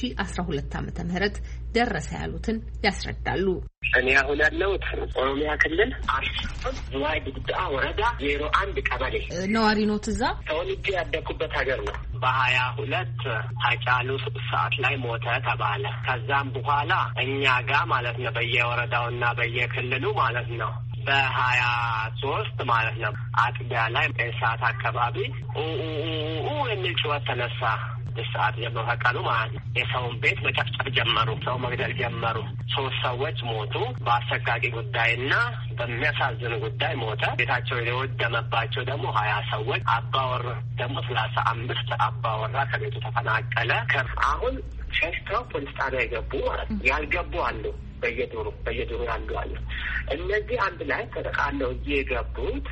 2012 ዓ.ም ደረሰ ያሉትን ያስረዳሉ። እኔ አሁን ያለሁት ኦሮሚያ ክልል አርሲ ዝዋይ ዱግዳ ወረዳ 01 ቀበሌ ነዋሪ ነው። እዛ ተወልጄ ያደኩበት ሀገር ነው። በ22 ሀጫሉ ሰዓት ላይ ሞተ ተባለ። ከዛም በኋላ እኛ ጋር ማለት ነው በየወረዳውና በየክልሉ ማለት ነው በ23 ማለት ነው አጥቢያ ላይ ሰዓት አካባቢ የሚል ጩኸት ተነሳ። ሰዓት የመፈቀሉ ማለት ነው። የሰውን ቤት መጨፍጨፍ ጀመሩ። ሰው መግደል ጀመሩ። 3 ሰዎች ሞቱ። በአሰቃቂ ጉዳይና በሚያሳዝን ጉዳይ ሞተ። ቤታቸው የወደመባቸው ደግሞ 20 ሰዎች፣ አባወራ ደግሞ 35 አባወራ ከቤቱ ተፈናቀለ። አሁን ሸሽተው ፖሊስ ጣቢያ የገቡ ማለት ነው። ያልገቡ አሉ። በየዱሩ ያሉ አሉ። እነዚህ አንድ ላይ ተጠቃለው የገቡት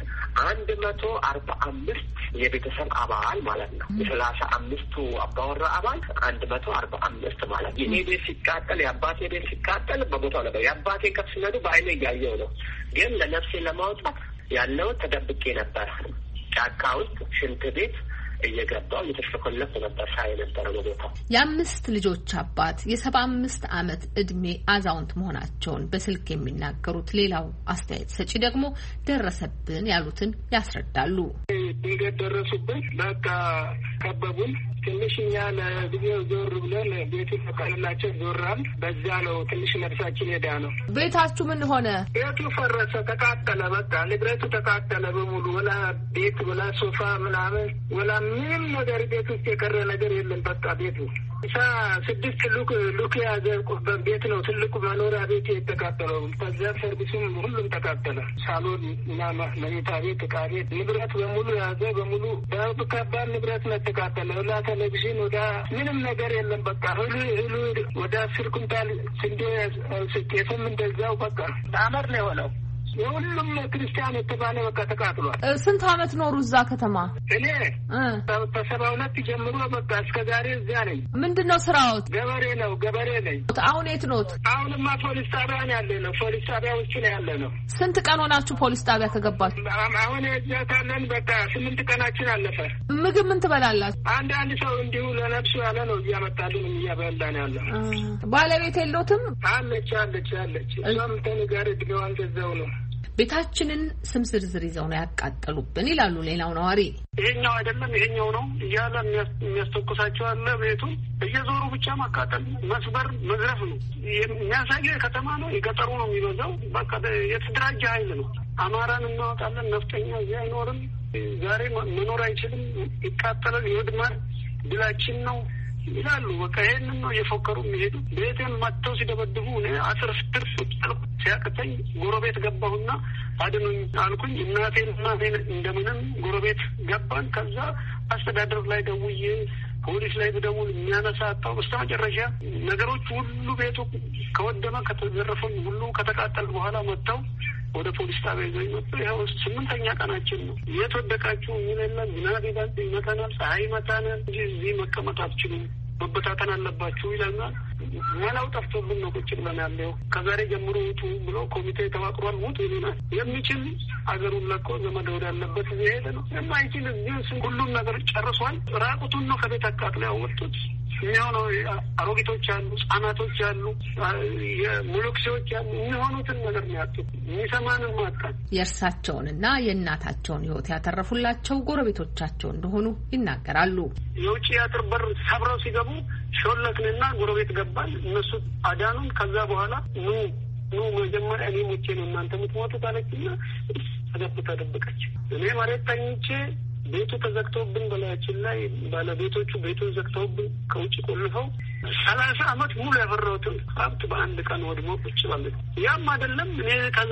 145 የቤተሰብ አባል ማለት ነው። 35ቱ አባወራ አባል 145 ማለት ነው። የኔ ቤት ሲቃጠል የአባቴ ቤት ሲቃጠል በቦታው ነበር። የአባቴ ከፍ ሲነዱ በአይኔ እያየው ነው። ግን ለነፍሴ ለማውጣት ያለው ተደብቄ ነበር። ጫካ ውስጥ ሽንት ቤት እየገባው እየተሽከለፈ ነበር ሳይ ነበር በቦታው። የ5 ልጆች አባት የ75 ዓመት እድሜ አዛውንት መሆናቸውን በስልክ የሚናገሩት ሌላው አስተያየት ሰጪ ደግሞ ደረሰብን ያሉትን ያስረዳሉ። ድንገት ደረሱብን። በቃ ከበቡን። ትንሽ እኛ ለጊዜው ዞር ብለን ቤቱ ተቃልላቸው ዞራል። በዛ ነው ትንሽ ነፍሳችን ሄዳ ነው። ቤታችሁ ምን ሆነ? ቤቱ ፈረሰ፣ ተቃጠለ። በቃ ንብረቱ ተቃጠለ በሙሉ። ወላ ቤት ወላ ሶፋ ምናምን ወላ ምንም ነገር ቤት ውስጥ የቀረ ነገር የለም። በቃ ቤቱ 6 ሉክ የያዘ ቤት ነው። ትልቁ መኖሪያ ቤት የተቃጠለው። ከዛ ሰርቪሱም ሁሉም ተቃጠለ። ሳሎን እና መኝታ ቤት፣ ዕቃ ቤት፣ ንብረት በሙሉ የያዘ በሙሉ በከባድ ንብረት ነው የተቃጠለ። ወላ ቴሌቪዥን ወደ ምንም ነገር የለም። በቃ እህሉ ወደ 10 ኩንታል ስንዴ ጤፍም እንደዛው በቃ አመር ነው የሆነው። የሁሉም ክርስቲያን የተባለ በቃ ተቃጥሏል። ስንት ዓመት ኖሩ እዛ ከተማ? እኔ ከ72 ጀምሮ በቃ እስከ ዛሬ እዚያ ነኝ። ምንድነው ስራዎት? ገበሬ ነኝ። አሁን የት ኖት? አሁንማ ፖሊስ ጣቢያ ነው ያለ ነው። ፖሊስ ጣቢያ ውስጥ ነው ያለ ነው። ስንት ቀን ሆናችሁ ፖሊስ ጣቢያ ከገባችሁ? አሁን እዚያ ካለን በቃ 8 ቀናችን አለፈ። ምግብ ምን ትበላላችሁ? አንድ ሰው እንዲሁ ለነፍሱ ያለ ነው እያመጣልን እያበላን ያለ። ባለቤት የለዎትም? አለች። እሷም ተኔ ጋር እድሜዋ እንደዛው ነው። ቤታችንን ስም ዝርዝር ይዘው ነው ያቃጠሉብን ይላሉ ሌላው ነዋሪ። ይሄኛው አይደለም ይሄኛው ነው እያለ የሚያስተኩሳቸው አለ። ቤቱን እየዞሩ ብቻ ማቃጠል፣ መስበር፣ መዝረፍ ነው የሚያሳየው። ከተማ ነው የገጠሩ ነው የሚበዛው። በቃ የተደራጀ ኃይል ነው። አማራን እናወጣለን፣ ነፍጠኛ እዚህ አይኖርም፣ ዛሬ መኖር አይችልም፣ ይቃጠላል፣ ይወድማል፣ ድላችን ነው ይላሉ። በቃ ይሄንን ነው እየፎከሩ የሚሄዱ። ቤቴን መጥተው ሲደበድቡ እኔ 10 ፍትር ሲያቅተኝ ጎረቤት ገባሁና አድኑኝ አልኩኝ። እናቴን እንደምንም ጎረቤት ገባን። ከዛ አስተዳደር ላይ ደውዬ ፖሊስ ላይ ብደውል የሚያነሳ አጣሁ። በስተመጨረሻ ነገሮች ሁሉ ቤቱ ከወደመ ከተዘረፈም ሁሉ ከተቃጠል በኋላ መጥተው ወደ ፖሊስ ጣቢያ ይዘኝ መጡ። ይኸው 8ኛ ቀናችን ነው። የት ወደቃችሁ የሚለለም ዝናብ ይመታናል፣ ፀሐይ ይመታናል እንጂ እዚህ መቀመጥ አትችሉም፣ መበታተን አለባችሁ ይለናል። መላው ጠፍቶብን ነው ቁጭ ብለን ያለው። ከዛሬ ጀምሮ ውጡ ብሎ ኮሚቴ ተዋቅሯል። ውጡ ይሉናል። የሚችል አገሩን ለቆ ዘመድ ወዳለበት ሄደ ነው። የማይችል እዚህ ሁሉም ነገር ጨርሷል። ራቁቱን ነው ከቤት አቃጥለው ያወጡት። የሚሆነው አሮጊቶች አሉ፣ ህጻናቶች አሉ፣ የሙሉክሴዎች አሉ። የሚሆኑትን ነገር ነው ያጡት። የሚሰማንን ማጣት። የእርሳቸውንና የእናታቸውን ህይወት ያተረፉላቸው ጎረቤቶቻቸው እንደሆኑ ይናገራሉ። የውጭ አጥር በር ሰብረው ሲገቡ ሾለክንና ጎረቤት ገባል። እነሱ አዳኑን። ከዛ በኋላ ኑ መጀመሪያ እኔ ሞቼ ነው እናንተ የምትሞቱት አለችና ተደብቃ ደበቀች። እኔ መሬት ተኝቼ ቤቱ ተዘግተውብን በላያችን ላይ ባለቤቶቹ ቤቱን ዘግተውብን ከውጭ ቆልፈው 30 ዓመት ሙሉ ያፈራሁትን ሀብት በአንድ ቀን ወድሞ ቁጭ ባለች። ያም አይደለም እኔ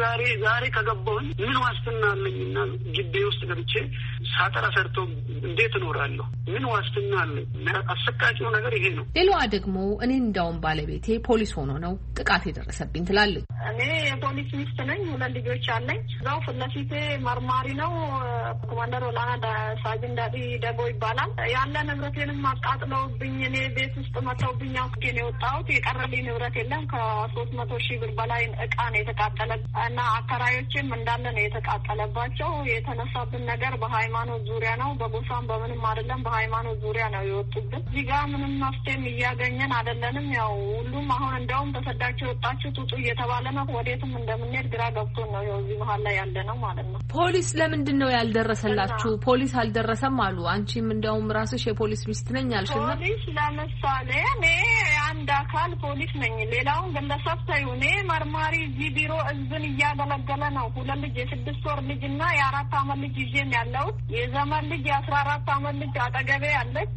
ዛሬ ከገባሁኝ ምን ዋስትና አለኝና ግቢ ውስጥ ገብቼ ሳጠራ ሰርቶ እንዴት እኖራለሁ? ምን ዋስትና አለኝ? አሰቃቂው ነገር ይሄ ነው። ሌላዋ ደግሞ እኔ እንዳውም ባለቤቴ ፖሊስ ሆኖ ነው ጥቃት የደረሰብኝ ትላለች። እኔ የፖሊስ ሚስት ነኝ። 2 ልጆች አለኝ። እዛው ፊት ለፊቴ መርማሪ ነው ኮማንደር ወላና ሳጅን ዳዲ ደቦ ይባላል። ያለ ንብረቴንም አቃጥለውብኝ እኔ ቤት ውስጥ መተውብኝ አውቄን የወጣሁት። የቀረልኝ ንብረት የለም። ከ300,000 ብር በላይ እቃ ነው የተቃጠለ እና አከራዮችም እንዳለ ነው የተቃጠለባቸው። የተነሳብን ነገር በሃይማኖት ዙሪያ ነው። በጎሳም በምንም አይደለም። በሃይማኖት ዙሪያ ነው የወጡብን። እዚህ ጋር ምንም መፍትሄም እያገኘን አይደለንም። ያው ሁሉም አሁን እንደውም ተሰዳችሁ የወጣችሁ ጡጡ እየተባለ ነው። ወዴትም እንደምንሄድ ግራ ገብቶን ነው ያው እዚህ መሀል ላይ ያለ ነው ማለት ነው። ፖሊስ ለምንድን ነው ያልደረሰላችሁ? ፖሊስ አልደረሰም አሉ። አንቺም እንደውም ራስሽ የፖሊስ ሚስት ነኝ አልሽና ፖሊስ ለምሳሌ እኔ አንድ አካል ፖሊስ ነኝ። ሌላውን ግለሰብ ታዩ። እኔ መርማሪ እዚህ ቢሮ ህዝብን እያገለገለ ነው። 2 ልጅ የ6 ወር ልጅና የ4 ዓመት ልጅ ይዤን ያለው የዘመን ልጅ የ14 ዓመት ልጅ አጠገቤ ያለች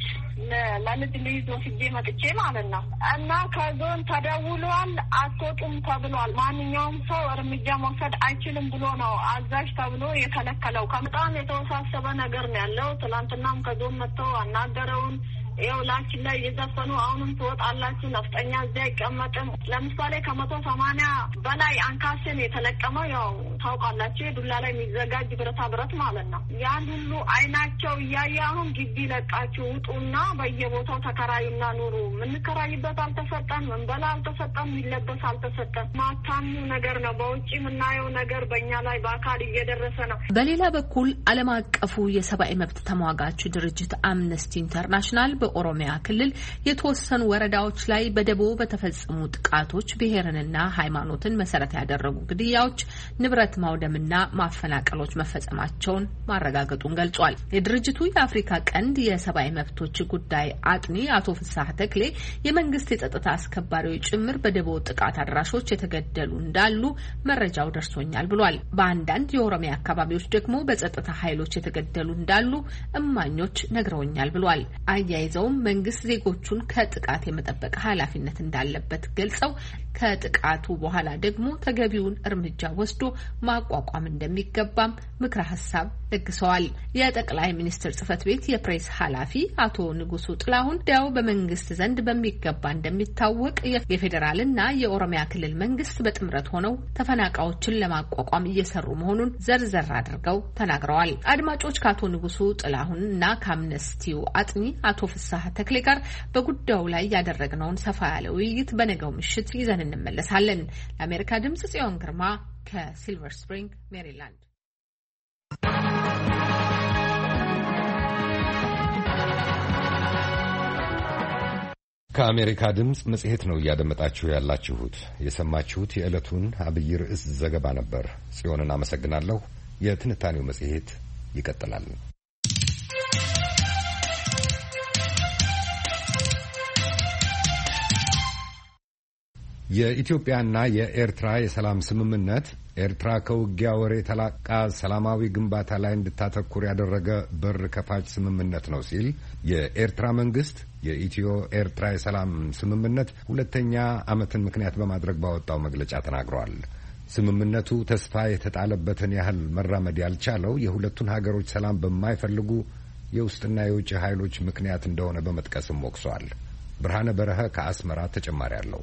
ለልጅ ልይዝ ወስጄ መጥቼ ማለት ነው። እና ከዞን ተደውሏል፣ አትወጡም ተብሏል። ማንኛውም ሰው እርምጃ መውሰድ አይችልም ብሎ ነው አዛዥ ተብሎ የከለከለው። በጣም የተወሳሰበ ነገር ነው ያለው። ትናንትናም ከዞን መጥተው አናገረውን ይኸው ላችን ላይ እየዘፈኑ አሁንም ትወጣላችሁ፣ ነፍጠኛ እዚያ አይቀመጥም። ለምሳሌ 180 በላይ አንካሴን የተለቀመው ያው ታውቃላችሁ፣ ዱላ ላይ የሚዘጋጅ ብረታ ብረት ማለት ነው። ያን ሁሉ አይናቸው እያየ አሁን ግቢ ለቃችሁ ውጡና በየቦታው ተከራዩና ኑሩ። ምንከራይበት አልተሰጠን፣ ምንበላ አልተሰጠን፣ የሚለበስ አልተሰጠን። ማታሙ ነገር ነው። በውጭ የምናየው ነገር በእኛ ላይ በአካል እየደረሰ ነው። በሌላ በኩል ዓለም አቀፉ የሰብአዊ መብት ተሟጋቹ ድርጅት አምነስቲ ኢንተርናሽናል በኦሮሚያ ክልል የተወሰኑ ወረዳዎች ላይ በደቦ በተፈጸሙ ጥቃቶች ብሔርንና ሃይማኖትን መሰረት ያደረጉ ግድያዎች፣ ንብረት ማውደምና ማፈናቀሎች መፈጸማቸውን ማረጋገጡን ገልጿል። የድርጅቱ የአፍሪካ ቀንድ የሰብአዊ መብቶች ጉዳይ አጥኒ አቶ ፍሳህ ተክሌ የመንግስት የጸጥታ አስከባሪዎች ጭምር በደቦ ጥቃት አድራሾች የተገደሉ እንዳሉ መረጃው ደርሶኛል ብሏል። በአንዳንድ የኦሮሚያ አካባቢዎች ደግሞ በጸጥታ ኃይሎች የተገደሉ እንዳሉ እማኞች ነግረውኛል ብሏል። አያይዘውም መንግስት ዜጎቹን ከጥቃት የመጠበቅ ኃላፊነት እንዳለበት ገልጸው ከጥቃቱ በኋላ ደግሞ ተገቢውን እርምጃ ወስዶ ማቋቋም እንደሚገባም ምክረ ሀሳብ ለግሰዋል። የጠቅላይ ሚኒስትር ጽህፈት ቤት የፕሬስ ኃላፊ አቶ ንጉሱ ጥላሁን ዲያው በመንግስት ዘንድ በሚገባ እንደሚታወቅ የፌዴራልና የኦሮሚያ ክልል መንግስት በጥምረት ሆነው ተፈናቃዮችን ለማቋቋም እየሰሩ መሆኑን ዘርዘር አድርገው ተናግረዋል። አድማጮች ከአቶ ንጉሱ ጥላሁን እና ከአምነስቲው አጥኒ አቶ ፍሳህ ተክሌ ጋር በጉዳዩ ላይ ያደረግነውን ሰፋ ያለ ውይይት በነገው ምሽት ይዘን እንመለሳለን። ለአሜሪካ ድምጽ ጽዮን ግርማ ከሲልቨር ስፕሪንግ ሜሪላንድ። ከአሜሪካ ድምፅ መጽሔት ነው እያደመጣችሁ ያላችሁት። የሰማችሁት የዕለቱን አብይ ርዕስ ዘገባ ነበር። ጽዮንን አመሰግናለሁ። የትንታኔው መጽሔት ይቀጥላል። የኢትዮጵያና የኤርትራ የሰላም ስምምነት ኤርትራ ከውጊያ ወሬ ተላቃ ሰላማዊ ግንባታ ላይ እንድታተኩር ያደረገ በር ከፋች ስምምነት ነው ሲል የኤርትራ መንግስት የኢትዮ ኤርትራ የሰላም ስምምነት ሁለተኛ ዓመትን ምክንያት በማድረግ ባወጣው መግለጫ ተናግሯል። ስምምነቱ ተስፋ የተጣለበትን ያህል መራመድ ያልቻለው የሁለቱን ሀገሮች ሰላም በማይፈልጉ የውስጥና የውጭ ኃይሎች ምክንያት እንደሆነ በመጥቀስም ወቅሷል። ብርሃነ በረሀ ከአስመራ ተጨማሪ አለው።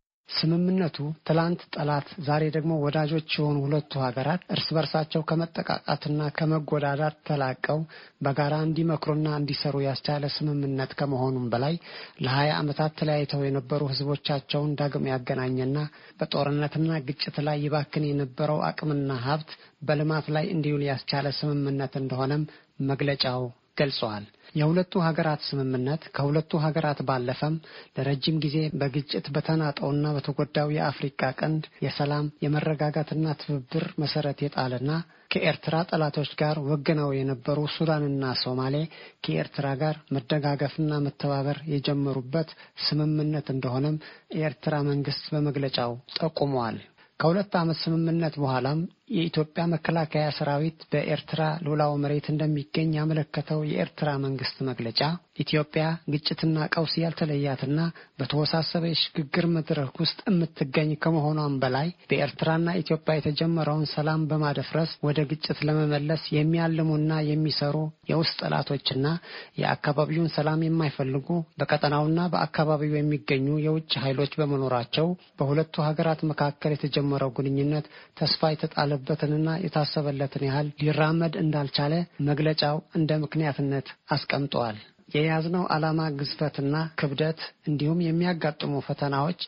ስምምነቱ ትላንት ጠላት ዛሬ ደግሞ ወዳጆች የሆኑ ሁለቱ ሀገራት እርስ በርሳቸው ከመጠቃቃትና ከመጎዳዳት ተላቀው በጋራ እንዲመክሩና እንዲሰሩ ያስቻለ ስምምነት ከመሆኑም በላይ ለ20 ዓመታት ተለያይተው የነበሩ ህዝቦቻቸውን ዳግም ያገናኘና በጦርነትና ግጭት ላይ ይባክን የነበረው አቅምና ሀብት በልማት ላይ እንዲውል ያስቻለ ስምምነት እንደሆነም መግለጫው ገልጸዋል። የሁለቱ ሀገራት ስምምነት ከሁለቱ ሀገራት ባለፈም ለረጅም ጊዜ በግጭት በተናጠውና በተጎዳው የአፍሪካ ቀንድ የሰላም የመረጋጋትና ትብብር መሰረት የጣለና ከኤርትራ ጠላቶች ጋር ወግነው የነበሩ ሱዳንና ሶማሌ ከኤርትራ ጋር መደጋገፍና መተባበር የጀመሩበት ስምምነት እንደሆነም የኤርትራ መንግስት በመግለጫው ጠቁመዋል። ከሁለት ዓመት ስምምነት በኋላም የኢትዮጵያ መከላከያ ሰራዊት በኤርትራ ሉዓላዊ መሬት እንደሚገኝ ያመለከተው የኤርትራ መንግስት መግለጫ ኢትዮጵያ ግጭትና ቀውስ ያልተለያትና በተወሳሰበ የሽግግር መድረክ ውስጥ የምትገኝ ከመሆኗም በላይ በኤርትራና ኢትዮጵያ የተጀመረውን ሰላም በማደፍረስ ወደ ግጭት ለመመለስ የሚያልሙና የሚሰሩ የውስጥ ጠላቶችና የአካባቢውን ሰላም የማይፈልጉ በቀጠናውና በአካባቢው የሚገኙ የውጭ ኃይሎች በመኖራቸው በሁለቱ ሀገራት መካከል የተጀመረው ግንኙነት ተስፋ የተጣለ በትንና የታሰበለትን ያህል ሊራመድ እንዳልቻለ መግለጫው እንደ ምክንያትነት አስቀምጧል። የያዝነው ዓላማ ግዝፈትና ክብደት እንዲሁም የሚያጋጥሙ ፈተናዎች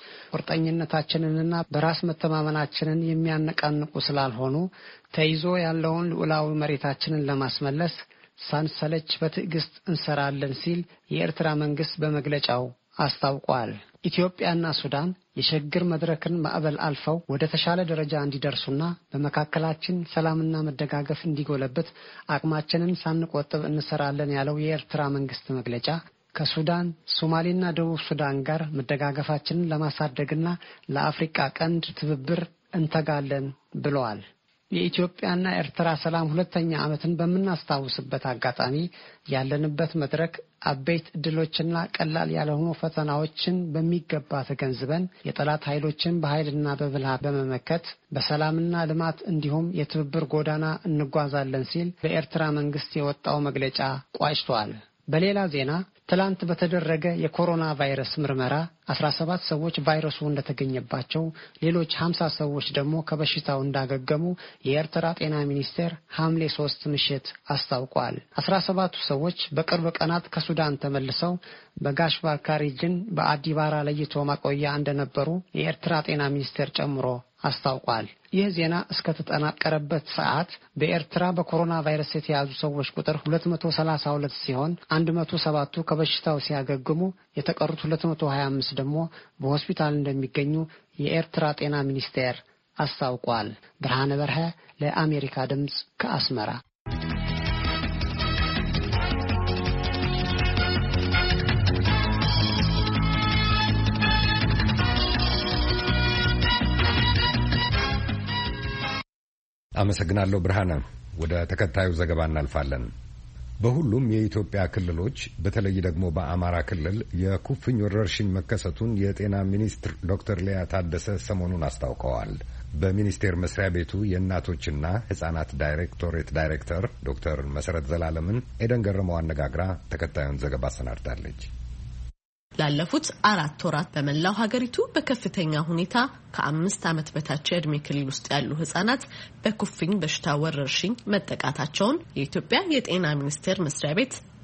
ቁርጠኝነታችንንና በራስ መተማመናችንን የሚያነቃንቁ ስላልሆኑ ተይዞ ያለውን ሉዓላዊ መሬታችንን ለማስመለስ ሳንሰለች በትዕግስት እንሰራለን ሲል የኤርትራ መንግስት በመግለጫው አስታውቋል። ኢትዮጵያና ሱዳን የሽግግር መድረክን ማዕበል አልፈው ወደ ተሻለ ደረጃ እንዲደርሱና በመካከላችን ሰላምና መደጋገፍ እንዲጎለበት አቅማችንን ሳንቆጥብ እንሰራለን ያለው የኤርትራ መንግስት መግለጫ ከሱዳን፣ ሶማሌና ደቡብ ሱዳን ጋር መደጋገፋችንን ለማሳደግና ለአፍሪካ ቀንድ ትብብር እንተጋለን ብለዋል። የኢትዮጵያና ኤርትራ ሰላም ሁለተኛ ዓመትን በምናስታውስበት አጋጣሚ ያለንበት መድረክ አበይት ዕድሎችና ቀላል ያልሆኑ ፈተናዎችን በሚገባ ተገንዝበን የጠላት ኃይሎችን በኃይልና በብልሃት በመመከት በሰላምና ልማት እንዲሁም የትብብር ጎዳና እንጓዛለን ሲል በኤርትራ መንግስት የወጣው መግለጫ ቋጭቷል። በሌላ ዜና ትላንት በተደረገ የኮሮና ቫይረስ ምርመራ 17 ሰዎች ቫይረሱ እንደተገኘባቸው ሌሎች 50 ሰዎች ደግሞ ከበሽታው እንዳገገሙ የኤርትራ ጤና ሚኒስቴር ሐምሌ 3 ምሽት አስታውቋል። 17ቱ ሰዎች በቅርብ ቀናት ከሱዳን ተመልሰው በጋሽ ባርካሪጅን በአዲባራ ለይቶ ማቆያ እንደነበሩ የኤርትራ ጤና ሚኒስቴር ጨምሮ አስታውቋል። ይህ ዜና እስከተጠናቀረበት ሰዓት በኤርትራ በኮሮና ቫይረስ የተያዙ ሰዎች ቁጥር 232 ሲሆን 107ቱ ከበሽታው ሲያገግሙ የተቀሩት 225 ደግሞ በሆስፒታል እንደሚገኙ የኤርትራ ጤና ሚኒስቴር አስታውቋል። ብርሃነ በርሀ ለአሜሪካ ድምጽ ከአስመራ። አመሰግናለሁ ብርሃነ። ወደ ተከታዩ ዘገባ እናልፋለን። በሁሉም የኢትዮጵያ ክልሎች በተለይ ደግሞ በአማራ ክልል የኩፍኝ ወረርሽኝ መከሰቱን የጤና ሚኒስትር ዶክተር ሊያ ታደሰ ሰሞኑን አስታውቀዋል። በሚኒስቴር መስሪያ ቤቱ የእናቶችና ሕጻናት ዳይሬክቶሬት ዳይሬክተር ዶክተር መሰረት ዘላለምን ኤደን ገረመው አነጋግራ ተከታዩን ዘገባ አሰናድታለች። ላለፉት 4 ወራት በመላው ሀገሪቱ በከፍተኛ ሁኔታ ከ5 ዓመት በታች የዕድሜ ክልል ውስጥ ያሉ ህጻናት በኩፍኝ በሽታ ወረርሽኝ መጠቃታቸውን የኢትዮጵያ የጤና ሚኒስቴር መስሪያ ቤት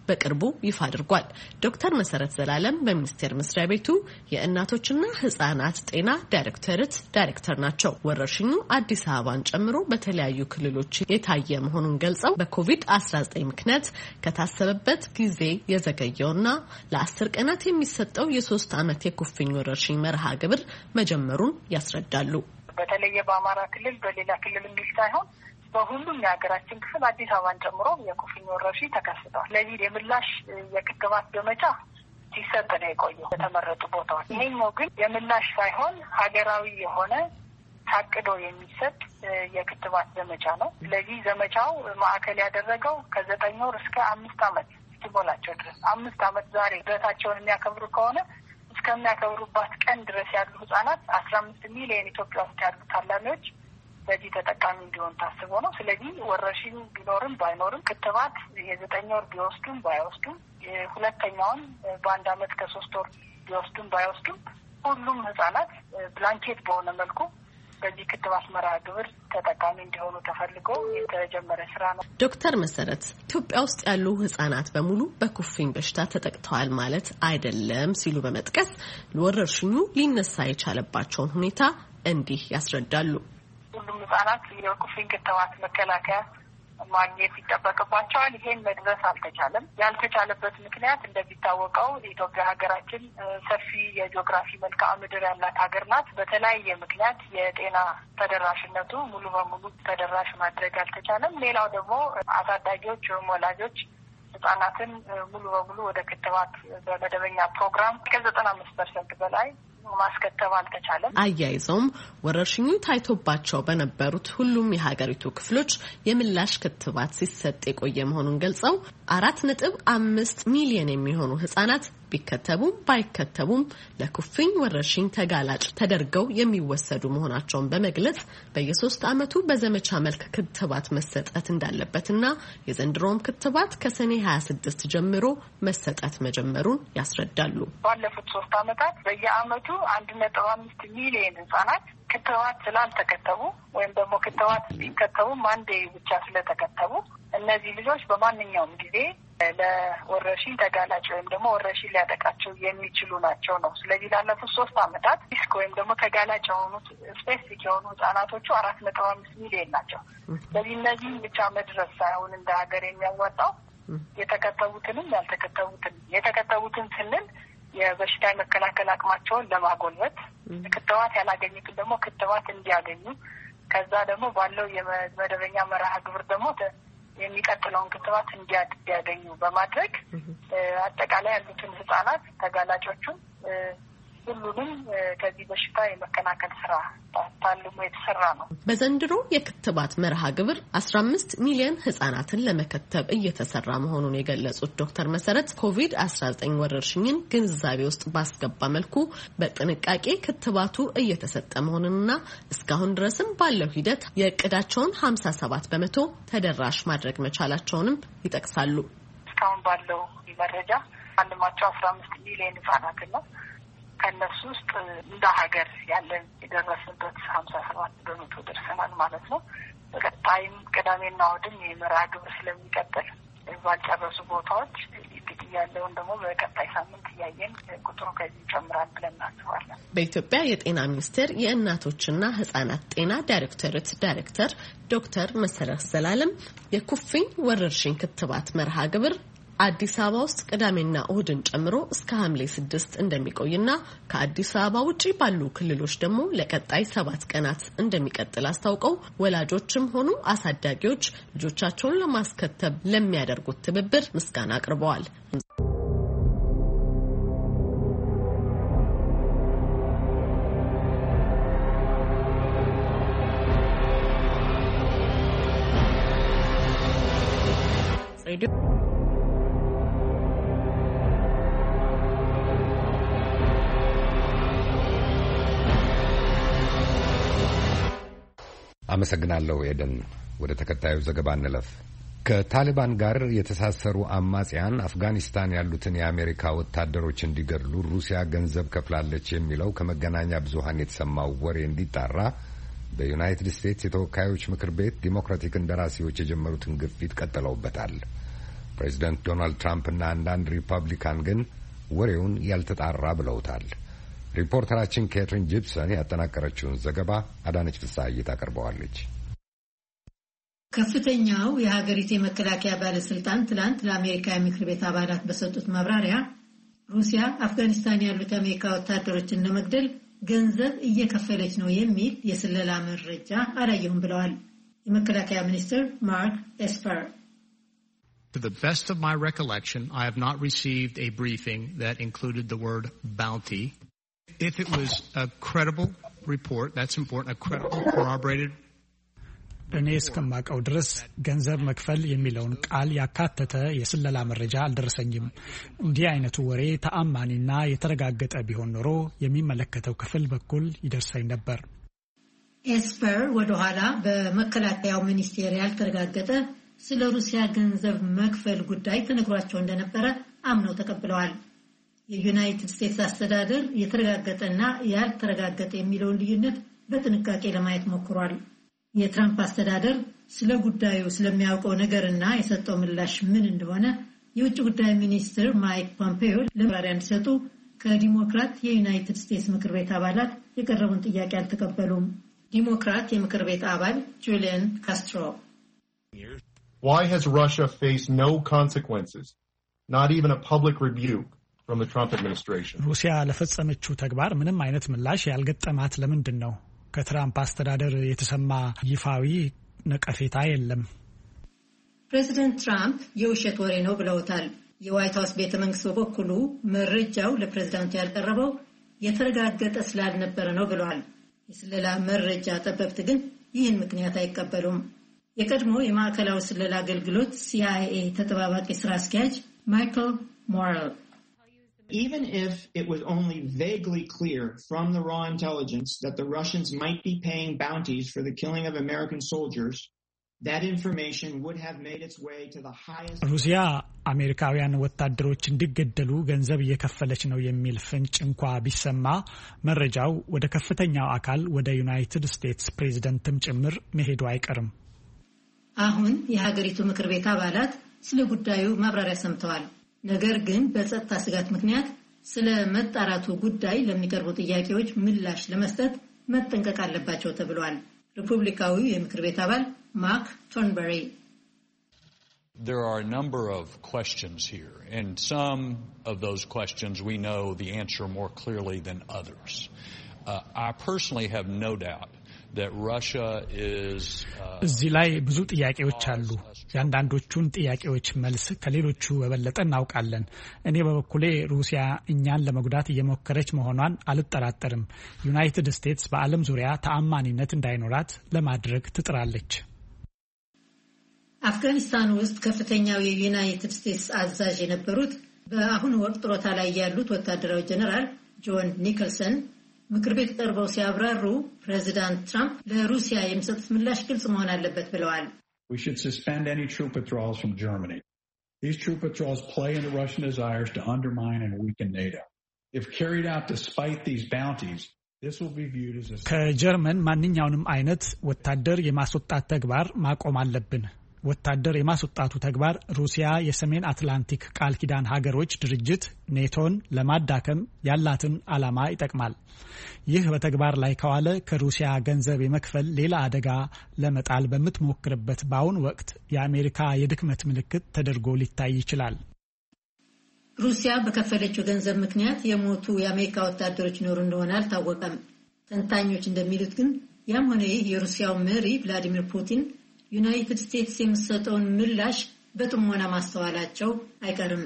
በቅርቡ ይፋ አድርጓል። ዶክተር መሰረት ዘላለም በሚኒስቴር መስሪያ ቤቱ የእናቶችና ህጻናት ጤና ዳይሬክቶሬት ዳይሬክተር ናቸው። ወረርሽኙ አዲስ አበባን ጨምሮ በተለያዩ ክልሎች የታየ መሆኑን ገልጸው በኮቪድ-19 ምክንያት ከታሰበበት ጊዜ የዘገየውና ለ10 ቀናት የሚሰጠው የ3 ዓመት የኩፍኝ ወረርሽኝ መርሃ ግብር መጀመሩን ያስረዳሉ። በተለየ በአማራ ክልል በሌላ ክልል የሚል ሳይሆን በሁሉም የሀገራችን ክፍል አዲስ አበባን ጨምሮ የኩፍኝ ወረርሽኝ ተከስቷል። ለዚህ የምላሽ የክትባት ዘመቻ ሲሰጥ ነው የቆየው በተመረጡ ቦታዎች። ይሄኛው ግን የምላሽ ሳይሆን ሀገራዊ የሆነ ታቅዶ የሚሰጥ የክትባት ዘመቻ ነው። ስለዚህ ዘመቻው ማዕከል ያደረገው ከ9 ወር እስከ 5 ዓመት እስኪሞላቸው ድረስ 5 ዓመት ዛሬ ልደታቸውን የሚያከብሩ ከሆነ እስከሚያከብሩባት ቀን ድረስ ያሉ ህጻናት 15 ሚሊዮን ኢትዮጵያ ውስጥ ያሉ ታላሚዎች በዚህ ተጠቃሚ እንዲሆን ታስቦ ነው። ስለዚህ ወረርሽኙ ቢኖርም ባይኖርም ክትባት የ9 ወር ቢወስዱም ባይወስዱም ሁለተኛውን በ1 ዓመት ከ3 ወር ቢወስዱም ባይወስዱም ሁሉም ህጻናት ብላንኬት በሆነ መልኩ በዚህ ክትባት መርሃ ግብር ተጠቃሚ እንዲሆኑ ተፈልጎ የተጀመረ ስራ ነው። ዶክተር መሰረት ኢትዮጵያ ውስጥ ያሉ ህጻናት በሙሉ በኩፍኝ በሽታ ተጠቅተዋል ማለት አይደለም ሲሉ በመጥቀስ ወረርሽኙ ሊነሳ የቻለባቸውን ሁኔታ እንዲህ ያስረዳሉ። ሁሉም ህጻናት የኩፍኝ ክትባት መከላከያ ማግኘት ይጠበቅባቸዋል። ይሄን መድረስ አልተቻለም። ያልተቻለበት ምክንያት እንደሚታወቀው የኢትዮጵያ ሀገራችን ሰፊ የጂኦግራፊ መልክዓ ምድር ያላት ሀገር ናት። በተለያየ ምክንያት የጤና ተደራሽነቱ ሙሉ በሙሉ ተደራሽ ማድረግ አልተቻለም። ሌላው ደግሞ አሳዳጊዎች ወይም ወላጆች ህጻናትን ሙሉ በሙሉ ወደ ክትባት በመደበኛ ፕሮግራም ከ95% በላይ ማስከተብ አልተቻለም። አያይዘውም ወረርሽኙ ታይቶባቸው በነበሩት ሁሉም የሀገሪቱ ክፍሎች የምላሽ ክትባት ሲሰጥ የቆየ መሆኑን ገልጸው 4.5 ሚሊዮን የሚሆኑ ህጻናት ቢከተቡም ባይከተቡም ለኩፍኝ ወረርሽኝ ተጋላጭ ተደርገው የሚወሰዱ መሆናቸውን በመግለጽ በየ3 ዓመቱ በዘመቻ መልክ ክትባት መሰጠት እንዳለበትና የዘንድሮም ክትባት ከሰኔ 26 ጀምሮ መሰጠት መጀመሩን ያስረዳሉ። ባለፉት 3 ዓመታት በየዓመቱ 1.5 ሚሊዮን ህጻናት ክትባት ስላልተከተቡ ወይም ደግሞ ክትባት ቢከተቡም አንዴ ብቻ ስለተከተቡ እነዚህ ልጆች በማንኛውም ጊዜ ለወረርሽኝ ተጋላጭ ወይም ደግሞ ወረርሽኝ ሊያጠቃቸው የሚችሉ ናቸው ነው። ስለዚህ ላለፉት 3 ዓመታት ሪስክ ወይም ደግሞ ተጋላጭ የሆኑት ስፔሲፊክ የሆኑ ህጻናቶቹ 4.5 ሚሊዮን ናቸው። ስለዚህ እነዚህም ብቻ መድረስ ሳይሆን እንደ ሀገር የሚያዋጣው የተከተቡትንም የተከተቡትን ስንል የበሽታ የመከላከል አቅማቸውን ለማጎልበት ክትባት ያላገኙትን ደግሞ ክትባት እንዲያገኙ ከዛ ደግሞ ባለው የመደበኛ መርሃ ግብር ደግሞ የሚቀጥለውን ክትባት እንዲያገኙ በማድረግ አጠቃላይ ያሉትን ህጻናት ተጋላጮቹን ሁሉንም ከዚህ በሽታ የመከላከል ስራ ታልሞ የተሰራ ነው። በዘንድሮ የክትባት መርሃ ግብር 15 ሚሊዮን ህጻናትን ለመከተብ እየተሰራ መሆኑን የገለጹት ዶክተር መሰረት ኮቪድ-19 ወረርሽኝን ግንዛቤ ውስጥ ባስገባ መልኩ በጥንቃቄ ክትባቱ እየተሰጠ መሆኑንና እስካሁን ድረስም ባለው ሂደት የእቅዳቸውን 57% ተደራሽ ማድረግ መቻላቸውንም ይጠቅሳሉ። እስካሁን ባለው መረጃ አንድማቸው 15 ሚሊዮን ህጻናትን ነው። ከነሱ ውስጥ እንደ ሀገር ያለን የደረስንበት 57% ደርሰናል ማለት ነው። በቀጣይም ቅዳሜና እሑድም የመርሃ ግብር ስለሚቀጥል ባልጨረሱ ቦታዎች እንግዲህ ያለውን ደግሞ በቀጣይ ሳምንት እያየን ቁጥሩ ከዚህ ይጨምራል ብለን እናስባለን። በኢትዮጵያ የጤና ሚኒስቴር የእናቶችና ህጻናት ጤና ዳይሬክቶሬት ዳይሬክተር ዶክተር መሰረት ዘላለም የኩፍኝ ወረርሽኝ ክትባት መርሃ ግብር አዲስ አበባ ውስጥ ቅዳሜና እሁድን ጨምሮ እስከ ሐምሌ 6 እንደሚቆይና ከአዲስ አበባ ውጪ ባሉ ክልሎች ደግሞ ለቀጣይ 7 ቀናት እንደሚቀጥል አስታውቀው ወላጆችም ሆኑ አሳዳጊዎች ልጆቻቸውን ለማስከተብ ለሚያደርጉት ትብብር ምስጋና አቅርበዋል። አመሰግናለሁ ኤደን። ወደ ተከታዩ ዘገባ እንለፍ። ከታሊባን ጋር የተሳሰሩ አማጽያን አፍጋኒስታን ያሉትን የአሜሪካ ወታደሮች እንዲገድሉ ሩሲያ ገንዘብ ከፍላለች የሚለው ከመገናኛ ብዙሃን የተሰማው ወሬ እንዲጣራ በዩናይትድ ስቴትስ የተወካዮች ምክር ቤት ዲሞክራቲክ እንደራሴዎች የጀመሩትን ግፊት ቀጥለውበታል። ፕሬዚደንት ዶናልድ ትራምፕና አንዳንድ ሪፐብሊካን ግን ወሬውን ያልተጣራ ብለውታል። ሪፖርተራችን ካትሪን ጂፕሰን ያጠናቀረችውን ዘገባ አዳነች ፍስሐዬ ታቀርበዋለች። ከፍተኛው የሀገሪቱ የመከላከያ ባለስልጣን ትላንት ለአሜሪካ የምክር ቤት አባላት በሰጡት ማብራሪያ ሩሲያ አፍጋኒስታን ያሉት የአሜሪካ ወታደሮችን ለመግደል ገንዘብ እየከፈለች ነው የሚል የስለላ መረጃ አላየሁም ብለዋል። የመከላከያ ሚኒስትር ማርክ ኤስፐር To the best of my recollection, I have not received a briefing that included the word bounty. If it was a credible report, that's important, a credible corroborated እኔ እስከማውቀው ድረስ ገንዘብ መክፈል የሚለውን ቃል ያካተተ የስለላ መረጃ አልደረሰኝም። እንዲህ አይነቱ ወሬ ተአማኒና የተረጋገጠ ቢሆን ኖሮ የሚመለከተው ክፍል በኩል ይደርሰኝ ነበር። ኤስፐር ወደ ኋላ በመከላከያው ሚኒስቴር ያልተረጋገጠ ስለ ሩሲያ ገንዘብ መክፈል ጉዳይ ተነግሯቸው እንደነበረ አምነው ተቀብለዋል። የዩናይትድ ስቴትስ አስተዳደር የተረጋገጠና ያልተረጋገጠ የሚለውን ልዩነት በጥንቃቄ ለማየት ሞክሯል። የትራምፕ አስተዳደር ስለ ጉዳዩ ስለሚያውቀው ነገርና የሰጠው ምላሽ ምን እንደሆነ የውጭ ጉዳይ ሚኒስትር ማይክ ፖምፔዮ ለማብራሪያ እንዲሰጡ ከዲሞክራት የዩናይትድ ስቴትስ ምክር ቤት አባላት የቀረቡን ጥያቄ አልተቀበሉም። ዲሞክራት የምክር ቤት አባል ጁሊያን ካስትሮ Why has Russia faced no consequences, not even a public rebuke from the Trump administration? ሩሲያ ለፈጸመችው ተግባር ምንም አይነት ምላሽ ያልገጠማት ለምንድን ነው? ከትራምፕ አስተዳደር የተሰማ ይፋዊ ነቀፌታ የለም። ፕሬዚደንት ትራምፕ የውሸት ወሬ ነው ብለውታል። የዋይት ሀውስ ቤተ መንግስት በበኩሉ መረጃው ለፕሬዚዳንቱ ያልቀረበው የተረጋገጠ ስላልነበረ ነው ብለዋል። የስለላ መረጃ ጠበብት ግን ይህን ምክንያት አይቀበሉም። የቀድሞ የማዕከላዊ ስለላ አገልግሎት CIA ተጠባባቂ ስራ አስኪያጅ ማይክል ሞራል Even if it was only vaguely clear from the raw intelligence that the Russians might be paying bounties for the killing of American soldiers, that information would have made its way to the highest... ሩሲያ አሜሪካውያን ወታደሮች እንዲገደሉ ገንዘብ እየከፈለች ነው የሚል ፍንጭ እንኳ ቢሰማ መረጃው ወደ ከፍተኛው አካል ወደ ዩናይትድ ስቴትስ ፕሬዝዳንትም ጭምር መሄዱ አይቀርም። አሁን የሀገሪቱ ምክር ቤት አባላት ስለ ጉዳዩ ማብራሪያ ሰምተዋል። ነገር ግን በጸጥታ ስጋት ምክንያት ስለ መጣራቱ ጉዳይ ለሚቀርቡ ጥያቄዎች ምላሽ ለመስጠት መጠንቀቅ አለባቸው ተብሏል። ሪፑብሊካዊው የምክር ቤት አባል ማርክ ቶንበሪ There are a number of questions here, and some of those questions we know the answer more clearly than others. I personally have no doubt that Russia is እዚህ ላይ ብዙ ጥያቄዎች አሉ። ያንዳንዶቹን ጥያቄዎች መልስ ከሌሎቹ በበለጠ እናውቃለን። እኔ በበኩሌ ሩሲያ እኛን ለመጉዳት እየሞከረች መሆኗን አልጠራጠርም። ዩናይትድ ስቴትስ በዓለም ዙሪያ ተአማኒነት እንዳይኖራት ለማድረግ ትጥራለች። አፍጋኒስታን ውስጥ ከፍተኛው የዩናይትድ ስቴትስ አዛዥ የነበሩት በአሁኑ ወቅት ጡረታ ላይ ያሉት ወታደራዊ ጀነራል ጆን ኒክልሰን ምክር ቤት ቀርበው ሲያብራሩ ፕሬዚዳንት ትራምፕ ለሩሲያ የሚሰጡት ምላሽ ግልጽ መሆን አለበት ብለዋል። We should suspend any troop withdrawals from Germany. These troop withdrawals play into Russian desires to undermine and weaken NATO. If carried out despite these bounties, this will be viewed as a... ከጀርመን ማንኛውንም አይነት ወታደር የማስወጣት ተግባር ማቆም አለብን። ወታደር የማስወጣቱ ተግባር ሩሲያ የሰሜን አትላንቲክ ቃል ኪዳን ሀገሮች ድርጅት ኔቶን ለማዳከም ያላትን ዓላማ ይጠቅማል። ይህ በተግባር ላይ ከዋለ ከሩሲያ ገንዘብ የመክፈል ሌላ አደጋ ለመጣል በምትሞክርበት በአሁኑ ወቅት የአሜሪካ የድክመት ምልክት ተደርጎ ሊታይ ይችላል። ሩሲያ በከፈለችው ገንዘብ ምክንያት የሞቱ የአሜሪካ ወታደሮች ኖሩ እንደሆነ አልታወቀም። ተንታኞች እንደሚሉት ግን ያም ሆነ ይህ የሩሲያው መሪ ቭላዲሚር ፑቲን ዩናይትድ ስቴትስ የሚሰጠውን ምላሽ በጥሞና ማስተዋላቸው አይቀርም።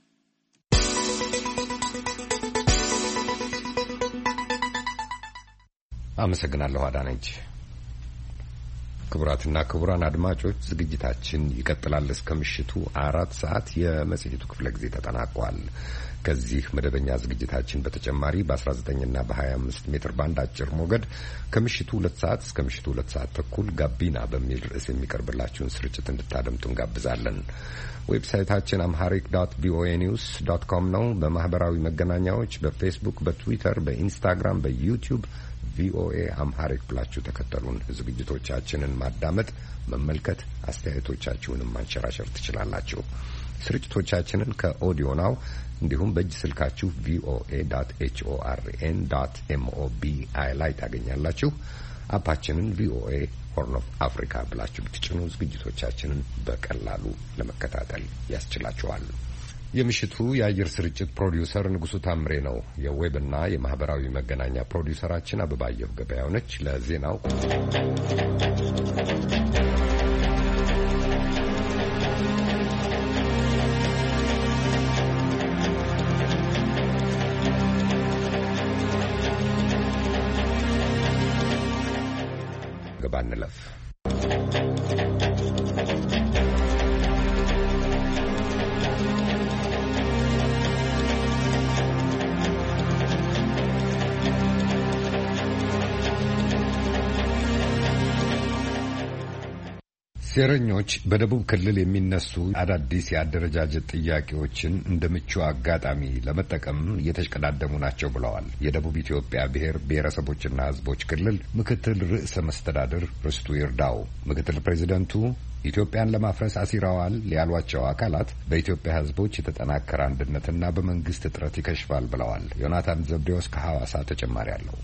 አመሰግናለሁ አዳነች። ክቡራትና ክቡራን አድማጮች ዝግጅታችን ይቀጥላል እስከ ምሽቱ 4 ሰዓት። የመጽሔቱ ክፍለ ጊዜ ተጠናቋል። ከዚህ መደበኛ ዝግጅታችን በተጨማሪ በ19 እና በ25 ሜትር ባንድ አጭር ሞገድ ከምሽቱ 2 ሰዓት እስከ ምሽቱ 2 ሰዓት ተኩል ጋቢና በሚል ርዕስ የሚቀርብላችሁን ስርጭት እንድታደምጡ እንጋብዛለን። ዌብሳይታችን amharic.voanews.com ነው። በማህበራዊ መገናኛዎች በፌስቡክ፣ በትዊተር፣ በኢንስታግራም፣ በዩቲዩብ ቪኦኤ አምሃሪክ ብላችሁ ተከተሉን። ዝግጅቶቻችንን ማዳመጥ፣ መመልከት፣ አስተያየቶቻችሁንም ማንሸራሸር ትችላላችሁ። ስርጭቶቻችንን ከኦዲዮ ናው እንዲሁም በእጅ ስልካችሁ voa.horn.mobi ላይ ታገኛላችሁ። አፓችንን VOA ሆርን ኦፍ አፍሪካ ብላችሁ ብትጭኑ ዝግጅቶቻችንን በቀላሉ ለመከታተል ያስችላችኋል። የምሽቱ የአየር ስርጭት ፕሮዲውሰር ንጉሱ ታምሬ ነው። የዌብና የማህበራዊ መገናኛ ፕሮዲውሰራችን አበባየሁ ገበያው ነች። ለዜናው ገባንለፍ። ሴረኞች በደቡብ ክልል የሚነሱ አዳዲስ የአደረጃጀት ጥያቄዎችን እንደ ምቹ አጋጣሚ ለመጠቀም እየተሽቀዳደሙ ናቸው ብለዋል የደቡብ ኢትዮጵያ ብሔር ብሔረሰቦችና ሕዝቦች ክልል ምክትል ርዕሰ መስተዳድር ርስቱ ይርዳው። ምክትል ፕሬዚደንቱ ኢትዮጵያን ለማፍረስ አሲረዋል ያሏቸው አካላት በኢትዮጵያ ሕዝቦች የተጠናከረ አንድነትና በመንግስት ጥረት ይከሽፋል ብለዋል። ዮናታን ዘብዴዎስ ከሐዋሳ ተጨማሪ አለው።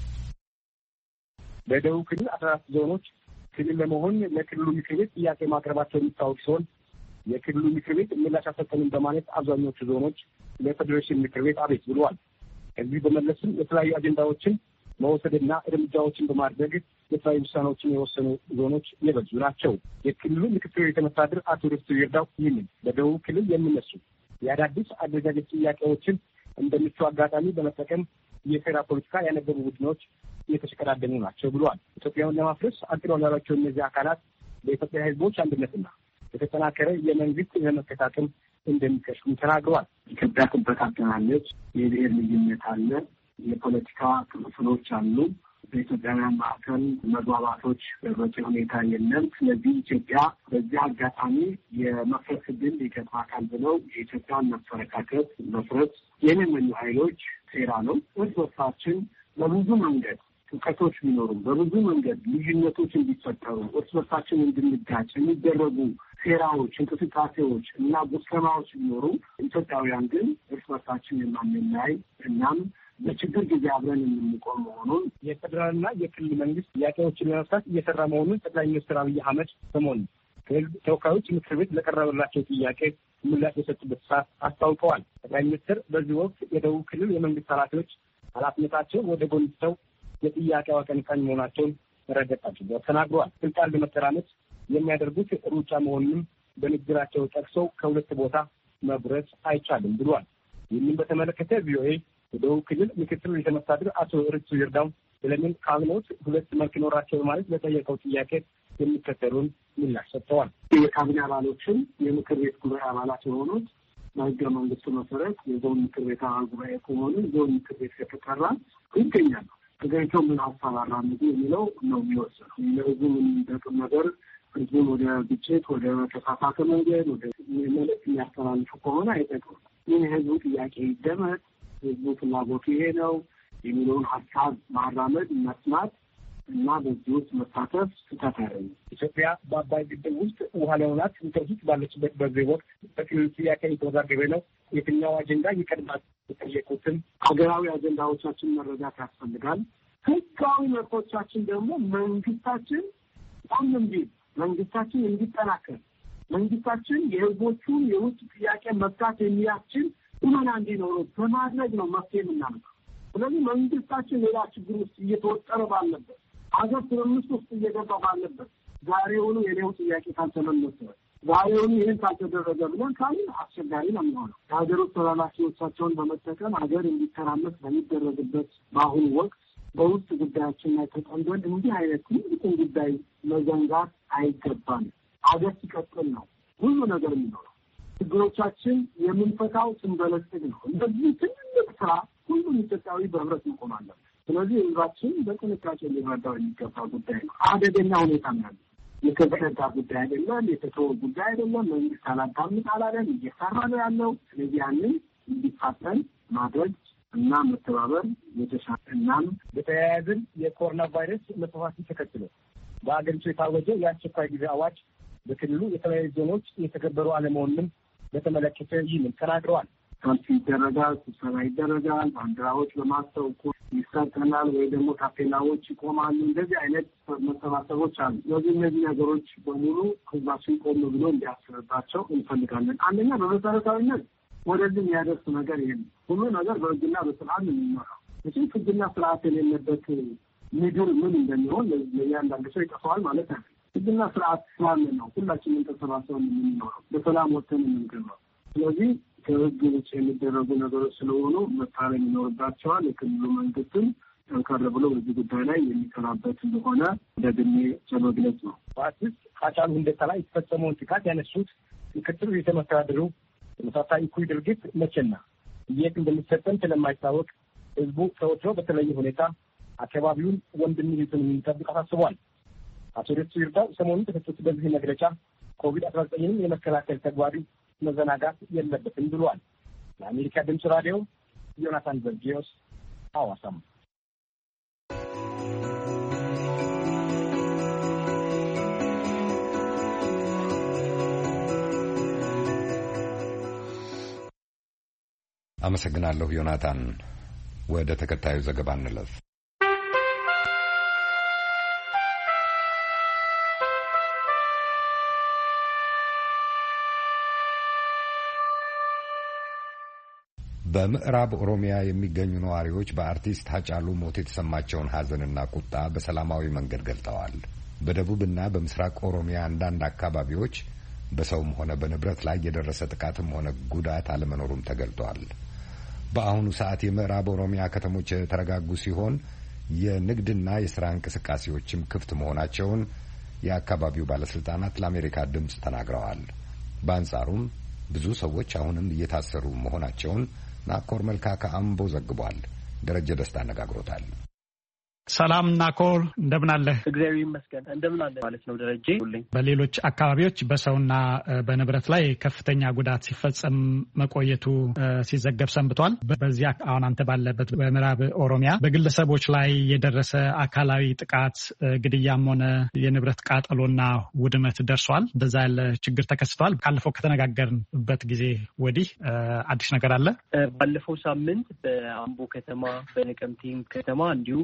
በደቡብ ክልል 14 ዞኖች ክልል ለመሆን ለክልሉ ምክር ቤት ጥያቄ ማቅረባቸው የሚታወቅ ሲሆን የክልሉ ምክር ቤት ምላሽ አልሰጠንም በማለት አብዛኞቹ ዞኖች ለፌዴሬሽን ምክር ቤት አቤት ብለዋል። ከዚህ በመለስም የተለያዩ አጀንዳዎችን መወሰድና እርምጃዎችን በማድረግ የተለያዩ ውሳኔዎችን የወሰኑ ዞኖች የበዙ ናቸው። የክልሉ ምክትል ርዕሰ መስተዳድር አቶ ርስቱ ይርዳው ይህንን በደቡብ ክልል የሚነሱ የአዳዲስ አደረጃጀት ጥያቄዎችን እንደምቹ አጋጣሚ በመጠቀም የሴራ ፖለቲካ ያነበቡ ቡድኖች እየተሽቀዳደሙ ናቸው ብለዋል። ኢትዮጵያን ለማፍረስ አቅደው ያሏቸው እነዚህ አካላት በኢትዮጵያ ሕዝቦች አንድነትና የተጠናከረ የመንግስት የመከታተል እንደሚከሽፉ ተናግረዋል። ኢትዮጵያ ትበታተናለች፣ የብሔር ልዩነት አለ፣ የፖለቲካ ክፍፍሎች አሉ፣ በኢትዮጵያውያን መካከል መግባባቶች በበቂ ሁኔታ የለም። ስለዚህ ኢትዮጵያ በዚህ አጋጣሚ የመፍረስ ዕድል ይገጥማታል ብለው የኢትዮጵያን መፈረካከት መፍረስ የሚመኙ ኃይሎች ሴራ ነው። እርስ በርሳችን በብዙ መንገድ እውቀቶች ቢኖሩም በብዙ መንገድ ልዩነቶች እንዲፈጠሩ እርስ በርሳችን እንድንጋጭ የሚደረጉ ሴራዎች፣ እንቅስቃሴዎች እና ጉሰማዎች ቢኖሩ ኢትዮጵያውያን ግን እርስ በርሳችን የማንለያይ እናም በችግር ጊዜ አብረን የምንቆም መሆኑን የፌዴራልና የክልል መንግስት ጥያቄዎችን ለመፍታት እየሰራ መሆኑን ጠቅላይ ሚኒስትር አብይ አህመድ ሰሞኑን ከህዝብ ተወካዮች ምክር ቤት ለቀረበላቸው ጥያቄ ምላሽ የሰጡበት ሰዓት አስታውቀዋል። ጠቅላይ ሚኒስትር በዚህ ወቅት የደቡብ ክልል የመንግስት ኃላፊዎች ኃላፊነታቸውን ወደ ጎን ትተው የጥያቄው አቀንቃኝ መሆናቸውን መረገጣቸው ተናግረዋል። ስልጣን ለመተራመስ የሚያደርጉት ሩጫ መሆኑንም በንግግራቸው ጠቅሰው ከሁለት ቦታ መጉረስ አይቻልም ብሏል። ይህንን በተመለከተ ቪኦኤ የደቡብ ክልል ምክትል ርዕሰ መስተዳድር አቶ ርስቱ ይርዳው ስለምን ካቢኔዎች ሁለት መልክ ይኖራቸው በማለት ለጠየቀው ጥያቄ የሚከተሉን ምላሽ ሰጥተዋል። የካቢኔ አባሎችን የምክር ቤት ጉባኤ አባላት የሆኑት በህገ መንግስቱ መሰረት የዞን ምክር ቤት አባል ጉባኤ ከሆኑ ዞን ምክር ቤት ከተጠራ ይገኛሉ። ተገኝተው ምን ሀሳብ አራምዱ የሚለው ነው የሚወሰነው። ለህዝቡ የሚጠቅም ነገር ህዝቡን ወደ ግጭት፣ ወደ ተሳሳተ መንገድ፣ ወደ መልዕክት የሚያስተላልፉ ከሆነ አይጠቅም። ይህ የህዝቡ ጥያቄ ይደመጥ፣ ህዝቡ ፍላጎቱ ይሄ ነው የሚለውን ሀሳብ ማራመድ፣ መስማት እና በዚህ ውስጥ መሳተፍ ስህተት አይደለም። ኢትዮጵያ በአባይ ግድብ ውስጥ ውሃ ለመሙላት ኢንተርቪት ባለችበት በዚህ ወቅት በክልል ጥያቄ የተወዛገበ ነው። የትኛው አጀንዳ ይቀድማል? የጠየቁትን ሀገራዊ አጀንዳዎቻችን መረዳት ያስፈልጋል። ህጋዊ መብቶቻችን ደግሞ መንግስታችን መንግስታችን እንዲጠናከር መንግስታችን የህዝቦቹን የውጭ ጥያቄ መፍታት የሚያስችል ቁመና እንዲኖረው በማድረግ ነው መፍትሄ የምናመጣው። ስለዚህ መንግስታችን ሌላ ችግር ውስጥ እየተወጠረ ባለበት ሀገር ትርምስ ውስጥ እየገባ ባለበት ዛሬውኑ የኔው ጥያቄ ካልተመለሰ ዛሬውኑ ይህን ካልተደረገ ብለን ካልን አስቸጋሪ ነው የሚሆነው። የሀገር ውስጥ ተላላኪዎቻቸውን በመጠቀም ሀገር እንዲተራመስ በሚደረግበት በአሁኑ ወቅት በውስጥ ጉዳያችን ላይ ተጠምደን እንዲህ አይነት ትልቁን ጉዳይ መዘንጋት አይገባም። ሀገር ሲቀጥል ነው ሁሉ ነገር የሚኖረው። ችግሮቻችን የምንፈታው ስንበለጽግ ነው። እንደዚህ ትልቅ ስራ ሁሉም ኢትዮጵያዊ በህብረት መቆም አለበት። ስለዚህ ህዝባችን በጥንቃቄ ሊረዳው የሚገባ ጉዳይ ነው። አደገኛ ሁኔታ ነው። የተዘነጋ ጉዳይ አይደለም፣ የተተወ ጉዳይ አይደለም። መንግስት አላዳምጥ አላለም፣ እየሰራ ነው ያለው። ስለዚህ ያንን እንዲፋጠን ማድረግ እና መተባበር የተሻለ እናም በተያያዝን የኮሮና ቫይረስ መስፋፋትን ተከትሎ በአገሪቱ የታወጀው የአስቸኳይ ጊዜ አዋጅ በክልሉ የተለያዩ ዞኖች የተገበሩ አለመሆኑንም በተመለከተ ይህንን ተናግረዋል። ሰልፍ ይደረጋል፣ ስብሰባ ይደረጋል፣ ባንዲራዎች በማስተውቁ ይሰጠናል ወይ ደግሞ ታፔላዎች ይቆማሉ። እንደዚህ አይነት መሰባሰቦች አሉ። ስለዚህ እነዚህ ነገሮች በሙሉ ህዝባችን ቆም ብሎ እንዲያስብባቸው እንፈልጋለን። አንደኛ በመሰረታዊነት ወደዚህ የሚያደርስ ነገር የለም። ሁሉ ነገር በህግና በስርዓት ነው የሚመራው። እዚህ ህግና ስርዓት የሌለበት ምድር ምን እንደሚሆን ለእያንዳንዱ ሰው ይጠፋዋል ማለት ነው። ህግና ስርዓት ስላለ ነው ሁላችንም ተሰባስበን የምንኖረው፣ በሰላም ወጥተን የምንገባው። ስለዚህ ከህግ ውጭ የሚደረጉ ነገሮች ስለሆኑ መታረም ይኖርባቸዋል። የክልሉ መንግስትም ጠንከር ብሎ በዚህ ጉዳይ ላይ የሚሰራበት እንደሆነ ደግሜ ለመግለጽ ነው። በአዲስ ሃጫሉ ሁንዴሳ ላይ የተፈጸመውን ጥቃት ያነሱት ምክትል ርዕሰ መስተዳድሩ ተመሳሳይ እኩይ ድርጊት መቼና የት እንደሚፈጸም ስለማይታወቅ ህዝቡ ከወትሮ በተለየ ሁኔታ አካባቢውን ወንድም ይሁን የሚጠብቅ አሳስቧል። አቶ ደሱ ይርዳው ሰሞኑን ተሰጥቶት በዚህ መግለጫ ኮቪድ-19ን የመከላከል ተግባር መዘናጋት የለበትም ብሏል። ለአሜሪካ ድምፅ ራዲዮ ዮናታን ዘርጊዮስ ሐዋሳም። አመሰግናለሁ ዮናታን። ወደ ተከታዩ ዘገባ እንለፍ። በምዕራብ ኦሮሚያ የሚገኙ ነዋሪዎች በአርቲስት ሃጫሉ ሞት የተሰማቸውን ሐዘንና ቁጣ በሰላማዊ መንገድ ገልጠዋል። በደቡብና በምስራቅ ኦሮሚያ አንዳንድ አካባቢዎች በሰውም ሆነ በንብረት ላይ የደረሰ ጥቃትም ሆነ ጉዳት አለመኖሩም ተገልጧል። በአሁኑ ሰዓት የምዕራብ ኦሮሚያ ከተሞች የተረጋጉ ሲሆን የንግድና የሥራ እንቅስቃሴዎችም ክፍት መሆናቸውን የአካባቢው ባለስልጣናት ለአሜሪካ ድምፅ ተናግረዋል። በአንጻሩም ብዙ ሰዎች አሁንም እየታሰሩ መሆናቸውን ናኮር መልካ ከአምቦ ዘግቧል። ደረጀ ደስታ አነጋግሮታል። ሰላም ናኮር፣ እንደምን አለህ? እግዚአብሔር ይመስገን። እንደምን አለ ማለት ነው ደረጀ። በሌሎች አካባቢዎች በሰውና በንብረት ላይ ከፍተኛ ጉዳት ሲፈጸም መቆየቱ ሲዘገብ ሰንብቷል። በዚህ አሁን አንተ ባለበት በምዕራብ ኦሮሚያ በግለሰቦች ላይ የደረሰ አካላዊ ጥቃት፣ ግድያም ሆነ የንብረት ቃጠሎና ውድመት ደርሷል። እንደዛ ያለ ችግር ተከስቷል። ካለፈው ከተነጋገርንበት ጊዜ ወዲህ አዲስ ነገር አለ? ባለፈው ሳምንት በአምቦ ከተማ፣ በነቀምቴም ከተማ እንዲሁ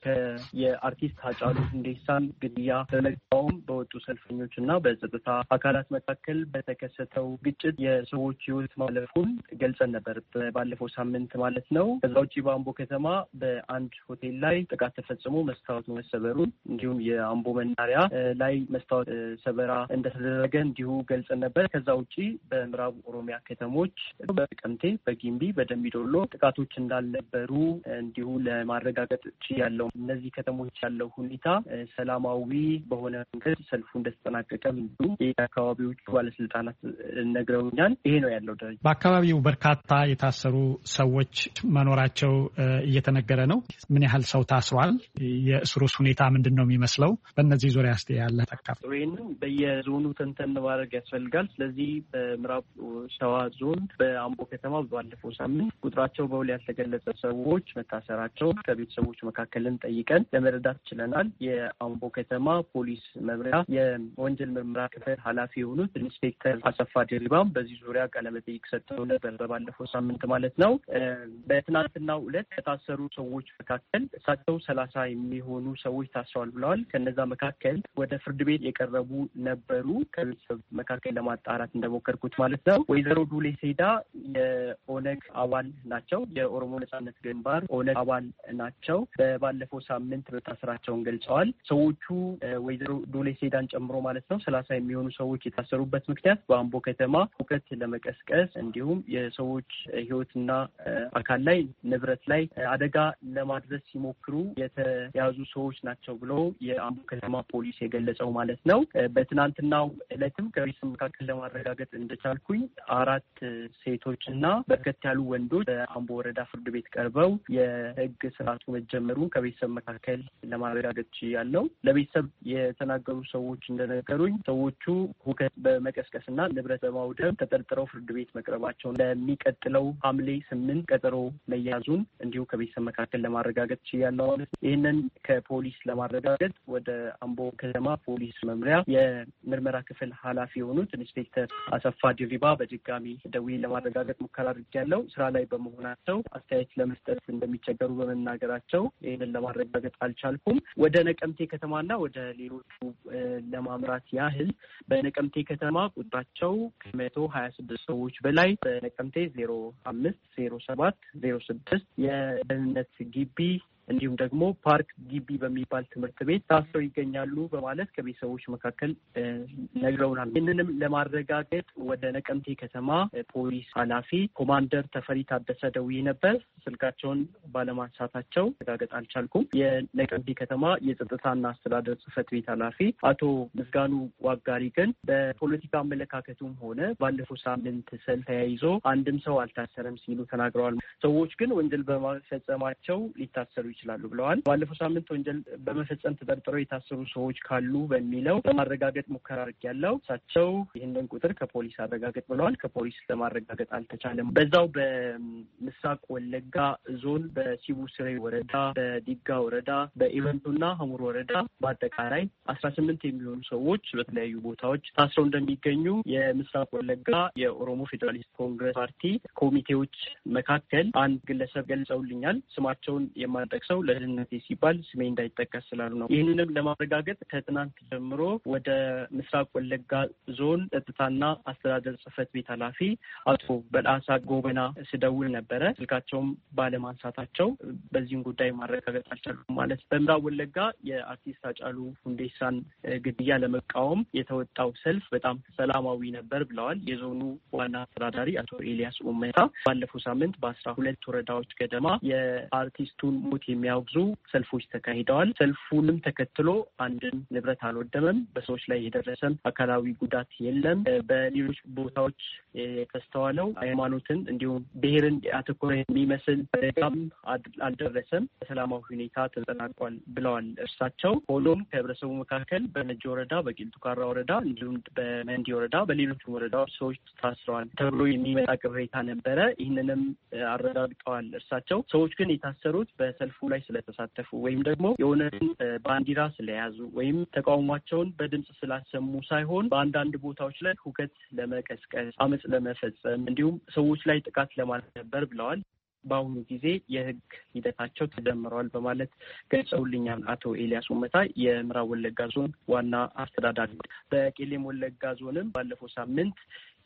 የአርቲስት ሃጫሉ ሁንዴሳን ግድያ በመቃወም በወጡ ሰልፈኞች እና በጸጥታ አካላት መካከል በተከሰተው ግጭት የሰዎች ሕይወት ማለፉን ገልጸን ነበር ባለፈው ሳምንት ማለት ነው። ከዛ ውጭ በአምቦ ከተማ በአንድ ሆቴል ላይ ጥቃት ተፈጽሞ መስታወት መሰበሩን እንዲሁም የአምቦ መናሪያ ላይ መስታወት ሰበራ እንደተደረገ እንዲሁ ገልጸን ነበር። ከዛ ውጭ በምዕራብ ኦሮሚያ ከተሞች በቀምቴ፣ በጊምቢ፣ በደምቢዶሎ ጥቃቶች እንዳልነበሩ እንዲሁ ለማረጋገጥ ያለው እነዚህ ከተሞች ያለው ሁኔታ ሰላማዊ በሆነ መንገድ ሰልፉ እንደተጠናቀቀ እንዲሁም የአካባቢዎቹ ባለስልጣናት ነግረውኛል። ይሄ ነው ያለው ደረጃ። በአካባቢው በርካታ የታሰሩ ሰዎች መኖራቸው እየተነገረ ነው። ምን ያህል ሰው ታስሯል? የእስሩስ ሁኔታ ምንድን ነው የሚመስለው? በእነዚህ ዙሪያ ስ ያለ ተካፍ ይህንን በየዞኑ ተንተን ማድረግ ያስፈልጋል። ስለዚህ በምዕራብ ሸዋ ዞን በአምቦ ከተማ ባለፈው ሳምንት ቁጥራቸው በውል ያልተገለጸ ሰዎች መታሰራቸው ከቤተሰቦች መካከልን ጠይቀን ለመረዳት ችለናል። የአምቦ ከተማ ፖሊስ መምሪያ የወንጀል ምርመራ ክፍል ኃላፊ የሆኑት ኢንስፔክተር አሰፋ ድሪባም በዚህ ዙሪያ ቃለመጠይቅ ሰጥተው ነበር በባለፈው ሳምንት ማለት ነው። በትናንትናው ዕለት ከታሰሩ ሰዎች መካከል እሳቸው 30 የሚሆኑ ሰዎች ታስረዋል ብለዋል። ከነዛ መካከል ወደ ፍርድ ቤት የቀረቡ ነበሩ። ከቤተሰብ መካከል ለማጣራት እንደሞከርኩት ማለት ነው። ወይዘሮ ዱሌ ሴዳ የኦነግ አባል ናቸው። የኦሮሞ ነጻነት ግንባር ኦነግ አባል ናቸው። ባለፈው ሳምንት መታሰራቸውን ገልጸዋል። ሰዎቹ ወይዘሮ ዶሌ ሴዳን ጨምሮ ማለት ነው 30 የሚሆኑ ሰዎች የታሰሩበት ምክንያት በአምቦ ከተማ ሁከት ለመቀስቀስ እንዲሁም የሰዎች ሕይወትና አካል ላይ ንብረት ላይ አደጋ ለማድረስ ሲሞክሩ የተያዙ ሰዎች ናቸው ብሎ የአምቦ ከተማ ፖሊስ የገለጸው ማለት ነው። በትናንትናው ዕለትም ከቤተሰብ መካከል ለማረጋገጥ እንደቻልኩኝ 4 ሴቶችና በርከት ያሉ ወንዶች በአምቦ ወረዳ ፍርድ ቤት ቀርበው የሕግ ስርዓቱ መጀመሩን ከቤተሰብ መካከል ለማረጋገጥ ያለው ለቤተሰብ የተናገሩ ሰዎች እንደነገሩኝ ሰዎቹ ሁከት በመቀስቀስና ንብረት በማውደም ተጠርጥረው ፍርድ ቤት መቅረባቸውን ለሚቀጥለው ሐምሌ 8 ቀጠሮ መያዙን እንዲሁ ከቤተሰብ መካከል ለማረጋገጥ ያለው ይህንን ከፖሊስ ለማረጋገጥ ወደ አምቦ ከተማ ፖሊስ መምሪያ የምርመራ ክፍል ኃላፊ የሆኑት ኢንስፔክተር አሰፋ ድሪባ በድጋሚ ደውዬ ለማረጋገጥ ሙከራ አድርጌያለሁ። ስራ ላይ በመሆናቸው አስተያየት ለመስጠት እንደሚቸገሩ በመናገራቸው ይህንን ለማረጋገጥ አልቻልኩም። ወደ ነቀምቴ ከተማና ወደ ሌሎቹ ለማምራት ያህል በነቀምቴ ከተማ ቁጥራቸው ከ126 ሰዎች በላይ በነቀምቴ 05፣ 07፣ 06 የደህንነት ግቢ እንዲሁም ደግሞ ፓርክ ግቢ በሚባል ትምህርት ቤት ታስረው ይገኛሉ በማለት ከቤተሰቦች መካከል ነግረውናል። ይህንንም ለማረጋገጥ ወደ ነቀምቴ ከተማ ፖሊስ ኃላፊ ኮማንደር ተፈሪ ታደሰ ደውዬ ነበር። ስልካቸውን ባለማንሳታቸው ማረጋገጥ አልቻልኩም። የነቀምቴ ከተማ የጸጥታና አስተዳደር ጽሕፈት ቤት ኃላፊ አቶ ምስጋኑ ዋጋሪ ግን በፖለቲካ አመለካከቱም ሆነ ባለፈው ሳምንት ሰልፍ ተያይዞ አንድም ሰው አልታሰረም ሲሉ ተናግረዋል። ሰዎች ግን ወንጀል በመፈጸማቸው ሊታሰሩ ይችላሉ ብለዋል። ባለፈው ሳምንት ወንጀል በመፈጸም ተጠርጥረው የታሰሩ ሰዎች ካሉ በሚለው ለማረጋገጥ ሙከራ አድርጌያለሁ። እሳቸው ይህንን ቁጥር ከፖሊስ አረጋገጥ ብለዋል። ከፖሊስ ለማረጋገጥ አልተቻለም። በዛው በምስራቅ ወለጋ ዞን በሲቡ ስሬ ወረዳ፣ በዲጋ ወረዳ፣ በኢቨንቱና ሀሙር ወረዳ በአጠቃላይ 18 የሚሆኑ ሰዎች በተለያዩ ቦታዎች ታስረው እንደሚገኙ የምስራቅ ወለጋ የኦሮሞ ፌዴራሊስት ኮንግረስ ፓርቲ ኮሚቴዎች መካከል አንድ ግለሰብ ገልጸውልኛል። ስማቸውን የማጠቅ ሰው ለደህንነቴ ሲባል ስሜ እንዳይጠቀስ ስላሉ ነው። ይህንንም ለማረጋገጥ ከትናንት ጀምሮ ወደ ምስራቅ ወለጋ ዞን ጸጥታና አስተዳደር ጽሕፈት ቤት ኃላፊ አቶ በላሳ ጎበና ስደውል ነበረ። ስልካቸውም ባለማንሳታቸው በዚህም ጉዳይ ማረጋገጥ አልቻሉም ማለት። በምዕራብ ወለጋ የአርቲስት ሃጫሉ ሁንዴሳን ግድያ ለመቃወም የተወጣው ሰልፍ በጣም ሰላማዊ ነበር ብለዋል የዞኑ ዋና አስተዳዳሪ አቶ ኤልያስ ኡመታ። ባለፈው ሳምንት በ12 ወረዳዎች ገደማ የአርቲስቱን ሞት የሚያወግዙ ሰልፎች ተካሂደዋል። ሰልፉንም ተከትሎ አንድም ንብረት አልወደመም። በሰዎች ላይ የደረሰም አካላዊ ጉዳት የለም። በሌሎች ቦታዎች የተስተዋለው ሃይማኖትን እንዲሁም ብሔርን ያተኮረ የሚመስል አደጋም አልደረሰም። በሰላማዊ ሁኔታ ተጠናቋል ብለዋል እርሳቸው። ሆኖም ከህብረተሰቡ መካከል በነጆ ወረዳ፣ በቂልጡ ካራ ወረዳ እንዲሁም በመንዲ ወረዳ በሌሎችም ወረዳዎች ሰዎች ታስረዋል ተብሎ የሚመጣ ቅሬታ ነበረ። ይህንንም አረጋግጠዋል እርሳቸው። ሰዎች ግን የታሰሩት በሰልፉ ላይ ስለተሳተፉ ወይም ደግሞ የኦነግን ባንዲራ ስለያዙ ወይም ተቃውሟቸውን በድምጽ ስላሰሙ ሳይሆን በአንዳንድ ቦታዎች ላይ ሁከት ለመቀስቀስ፣ አመጽ ለመፈጸም እንዲሁም ሰዎች ላይ ጥቃት ለማድረስ ነበር ብለዋል። በአሁኑ ጊዜ የህግ ሂደታቸው ተጀምረዋል በማለት ገልጸውልኛል አቶ ኤልያስ ኡመታ የምዕራብ ወለጋ ዞን ዋና አስተዳዳሪ። በቄሌም ወለጋ ዞንም ባለፈው ሳምንት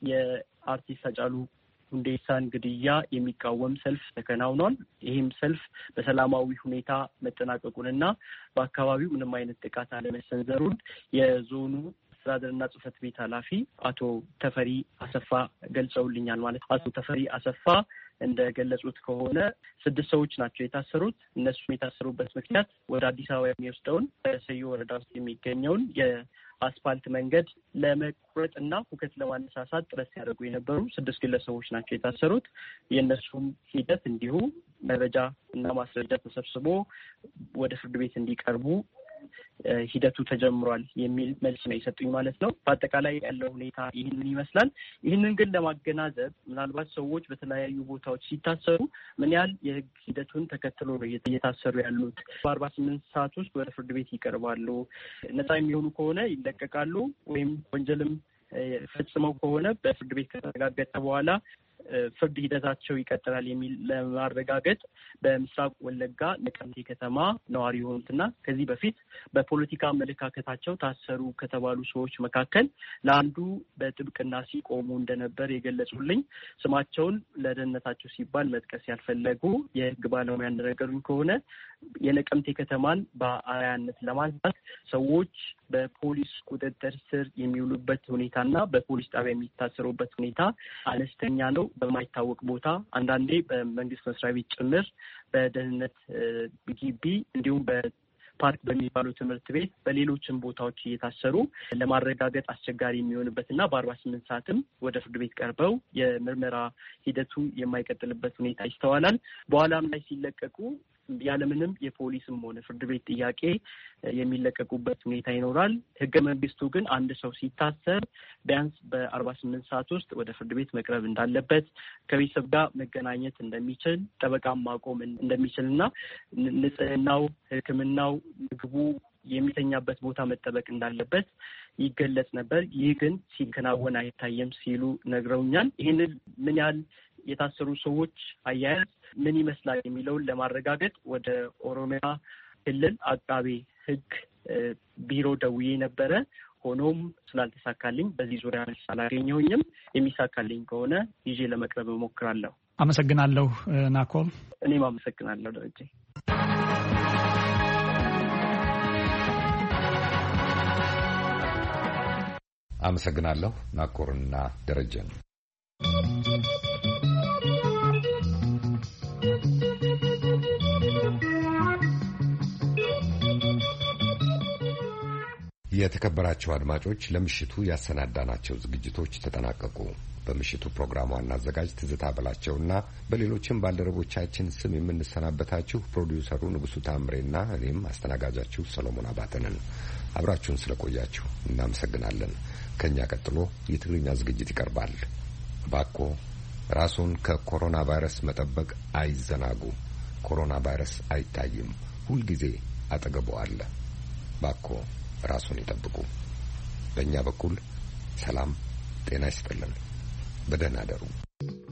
የአርቲስት ሃጫሉ ሁንዴሳን ግድያ የሚቃወም ሰልፍ ተከናውኗል። ይህም ሰልፍ በሰላማዊ ሁኔታ መጠናቀቁንና በአካባቢው ምንም አይነት ጥቃት አለመሰንዘሩን የዞኑ አስተዳደርና ጽሕፈት ቤት ኃላፊ አቶ ተፈሪ አሰፋ ገልጸውልኛል ማለት። አቶ ተፈሪ አሰፋ እንደገለጹት ከሆነ 6 ሰዎች ናቸው የታሰሩት። እነሱም የታሰሩበት ምክንያት ወደ አዲስ አበባ የሚወስደውን በሰዮ ወረዳ ውስጥ የሚገኘውን የአስፋልት መንገድ ለመቁረጥና ሁከት ለማነሳሳት ጥረት ሲያደርጉ የነበሩ 6 ግለሰቦች ናቸው የታሰሩት። የእነሱም ሂደት እንዲሁ መረጃ እና ማስረጃ ተሰብስቦ ወደ ፍርድ ቤት እንዲቀርቡ ሂደቱ ተጀምሯል የሚል መልስ ነው የሰጡኝ ማለት ነው። በአጠቃላይ ያለው ሁኔታ ይህንን ይመስላል። ይህንን ግን ለማገናዘብ ምናልባት ሰዎች በተለያዩ ቦታዎች ሲታሰሩ ምን ያህል የህግ ሂደቱን ተከትሎ ነው እየታሰሩ ያሉት? በ48 ሰዓት ውስጥ ወደ ፍርድ ቤት ይቀርባሉ? ነፃ የሚሆኑ ከሆነ ይለቀቃሉ? ወይም ወንጀልም ፈጽመው ከሆነ በፍርድ ቤት ከተረጋገጠ በኋላ ፍርድ ሂደታቸው ይቀጥላል የሚል ለማረጋገጥ በምስራቅ ወለጋ ነቀምቴ ከተማ ነዋሪ የሆኑትና ከዚህ በፊት በፖለቲካ አመለካከታቸው ታሰሩ ከተባሉ ሰዎች መካከል ለአንዱ በጥብቅና ሲቆሙ እንደነበር የገለጹልኝ ስማቸውን ለደህንነታቸው ሲባል መጥቀስ ያልፈለጉ የህግ ባለሙያ እንደነገሩኝ ከሆነ የነቀምቴ ከተማን በአርአያነት ለማንሳት ሰዎች በፖሊስ ቁጥጥር ስር የሚውሉበት ሁኔታና በፖሊስ ጣቢያ የሚታሰሩበት ሁኔታ አነስተኛ ነው። በማይታወቅ ቦታ አንዳንዴ በመንግስት መስሪያ ቤት ጭምር በደህንነት ግቢ እንዲሁም በፓርክ በሚባሉ ትምህርት ቤት በሌሎችም ቦታዎች እየታሰሩ ለማረጋገጥ አስቸጋሪ የሚሆንበትና በ48 ሰዓትም ወደ ፍርድ ቤት ቀርበው የምርመራ ሂደቱ የማይቀጥልበት ሁኔታ ይስተዋላል። በኋላም ላይ ሲለቀቁ ያለምንም የፖሊስም ሆነ ፍርድ ቤት ጥያቄ የሚለቀቁበት ሁኔታ ይኖራል። ህገ መንግስቱ ግን አንድ ሰው ሲታሰር ቢያንስ በ48 ሰዓት ውስጥ ወደ ፍርድ ቤት መቅረብ እንዳለበት፣ ከቤተሰብ ጋር መገናኘት እንደሚችል፣ ጠበቃም ማቆም እንደሚችልና ንጽህናው፣ ሕክምናው፣ ምግቡ፣ የሚተኛበት ቦታ መጠበቅ እንዳለበት ይገለጽ ነበር። ይህ ግን ሲከናወን አይታየም ሲሉ ነግረውኛል። ይህንን ምን ያህል የታሰሩ ሰዎች አያያዝ ምን ይመስላል የሚለውን ለማረጋገጥ ወደ ኦሮሚያ ክልል አቃቤ ሕግ ቢሮ ደውዬ ነበረ። ሆኖም ስላልተሳካልኝ በዚህ ዙሪያ መልስ አላገኘሁኝም። የሚሳካልኝ ከሆነ ይዤ ለመቅረብ እሞክራለሁ። አመሰግናለሁ ናኮል። እኔም አመሰግናለሁ ደረጀ። አመሰግናለሁ ናኮርና ደረጀን። የተከበራቸው አድማጮች ለምሽቱ ያሰናዳናቸው ዝግጅቶች ተጠናቀቁ። በምሽቱ ፕሮግራም ዋና አዘጋጅ ትዝታ በላቸውና በሌሎችም ባልደረቦቻችን ስም የምንሰናበታችሁ ፕሮዲውሰሩ ንጉሱ ታምሬና እኔም አስተናጋጃችሁ ሰሎሞን አባተንን አብራችሁን ስለቆያችሁ እናመሰግናለን። ከኛ ቀጥሎ የትግርኛ ዝግጅት ይቀርባል። ባኮ ራስዎን ከኮሮና ቫይረስ መጠበቅ አይዘናጉ። ኮሮና ቫይረስ አይታይም፣ ሁልጊዜ አጠገቦ አለ። ባኮ ራስዎን ይጠብቁ። በእኛ በኩል ሰላም ጤና ይስጥልን። በደህና አደሩ።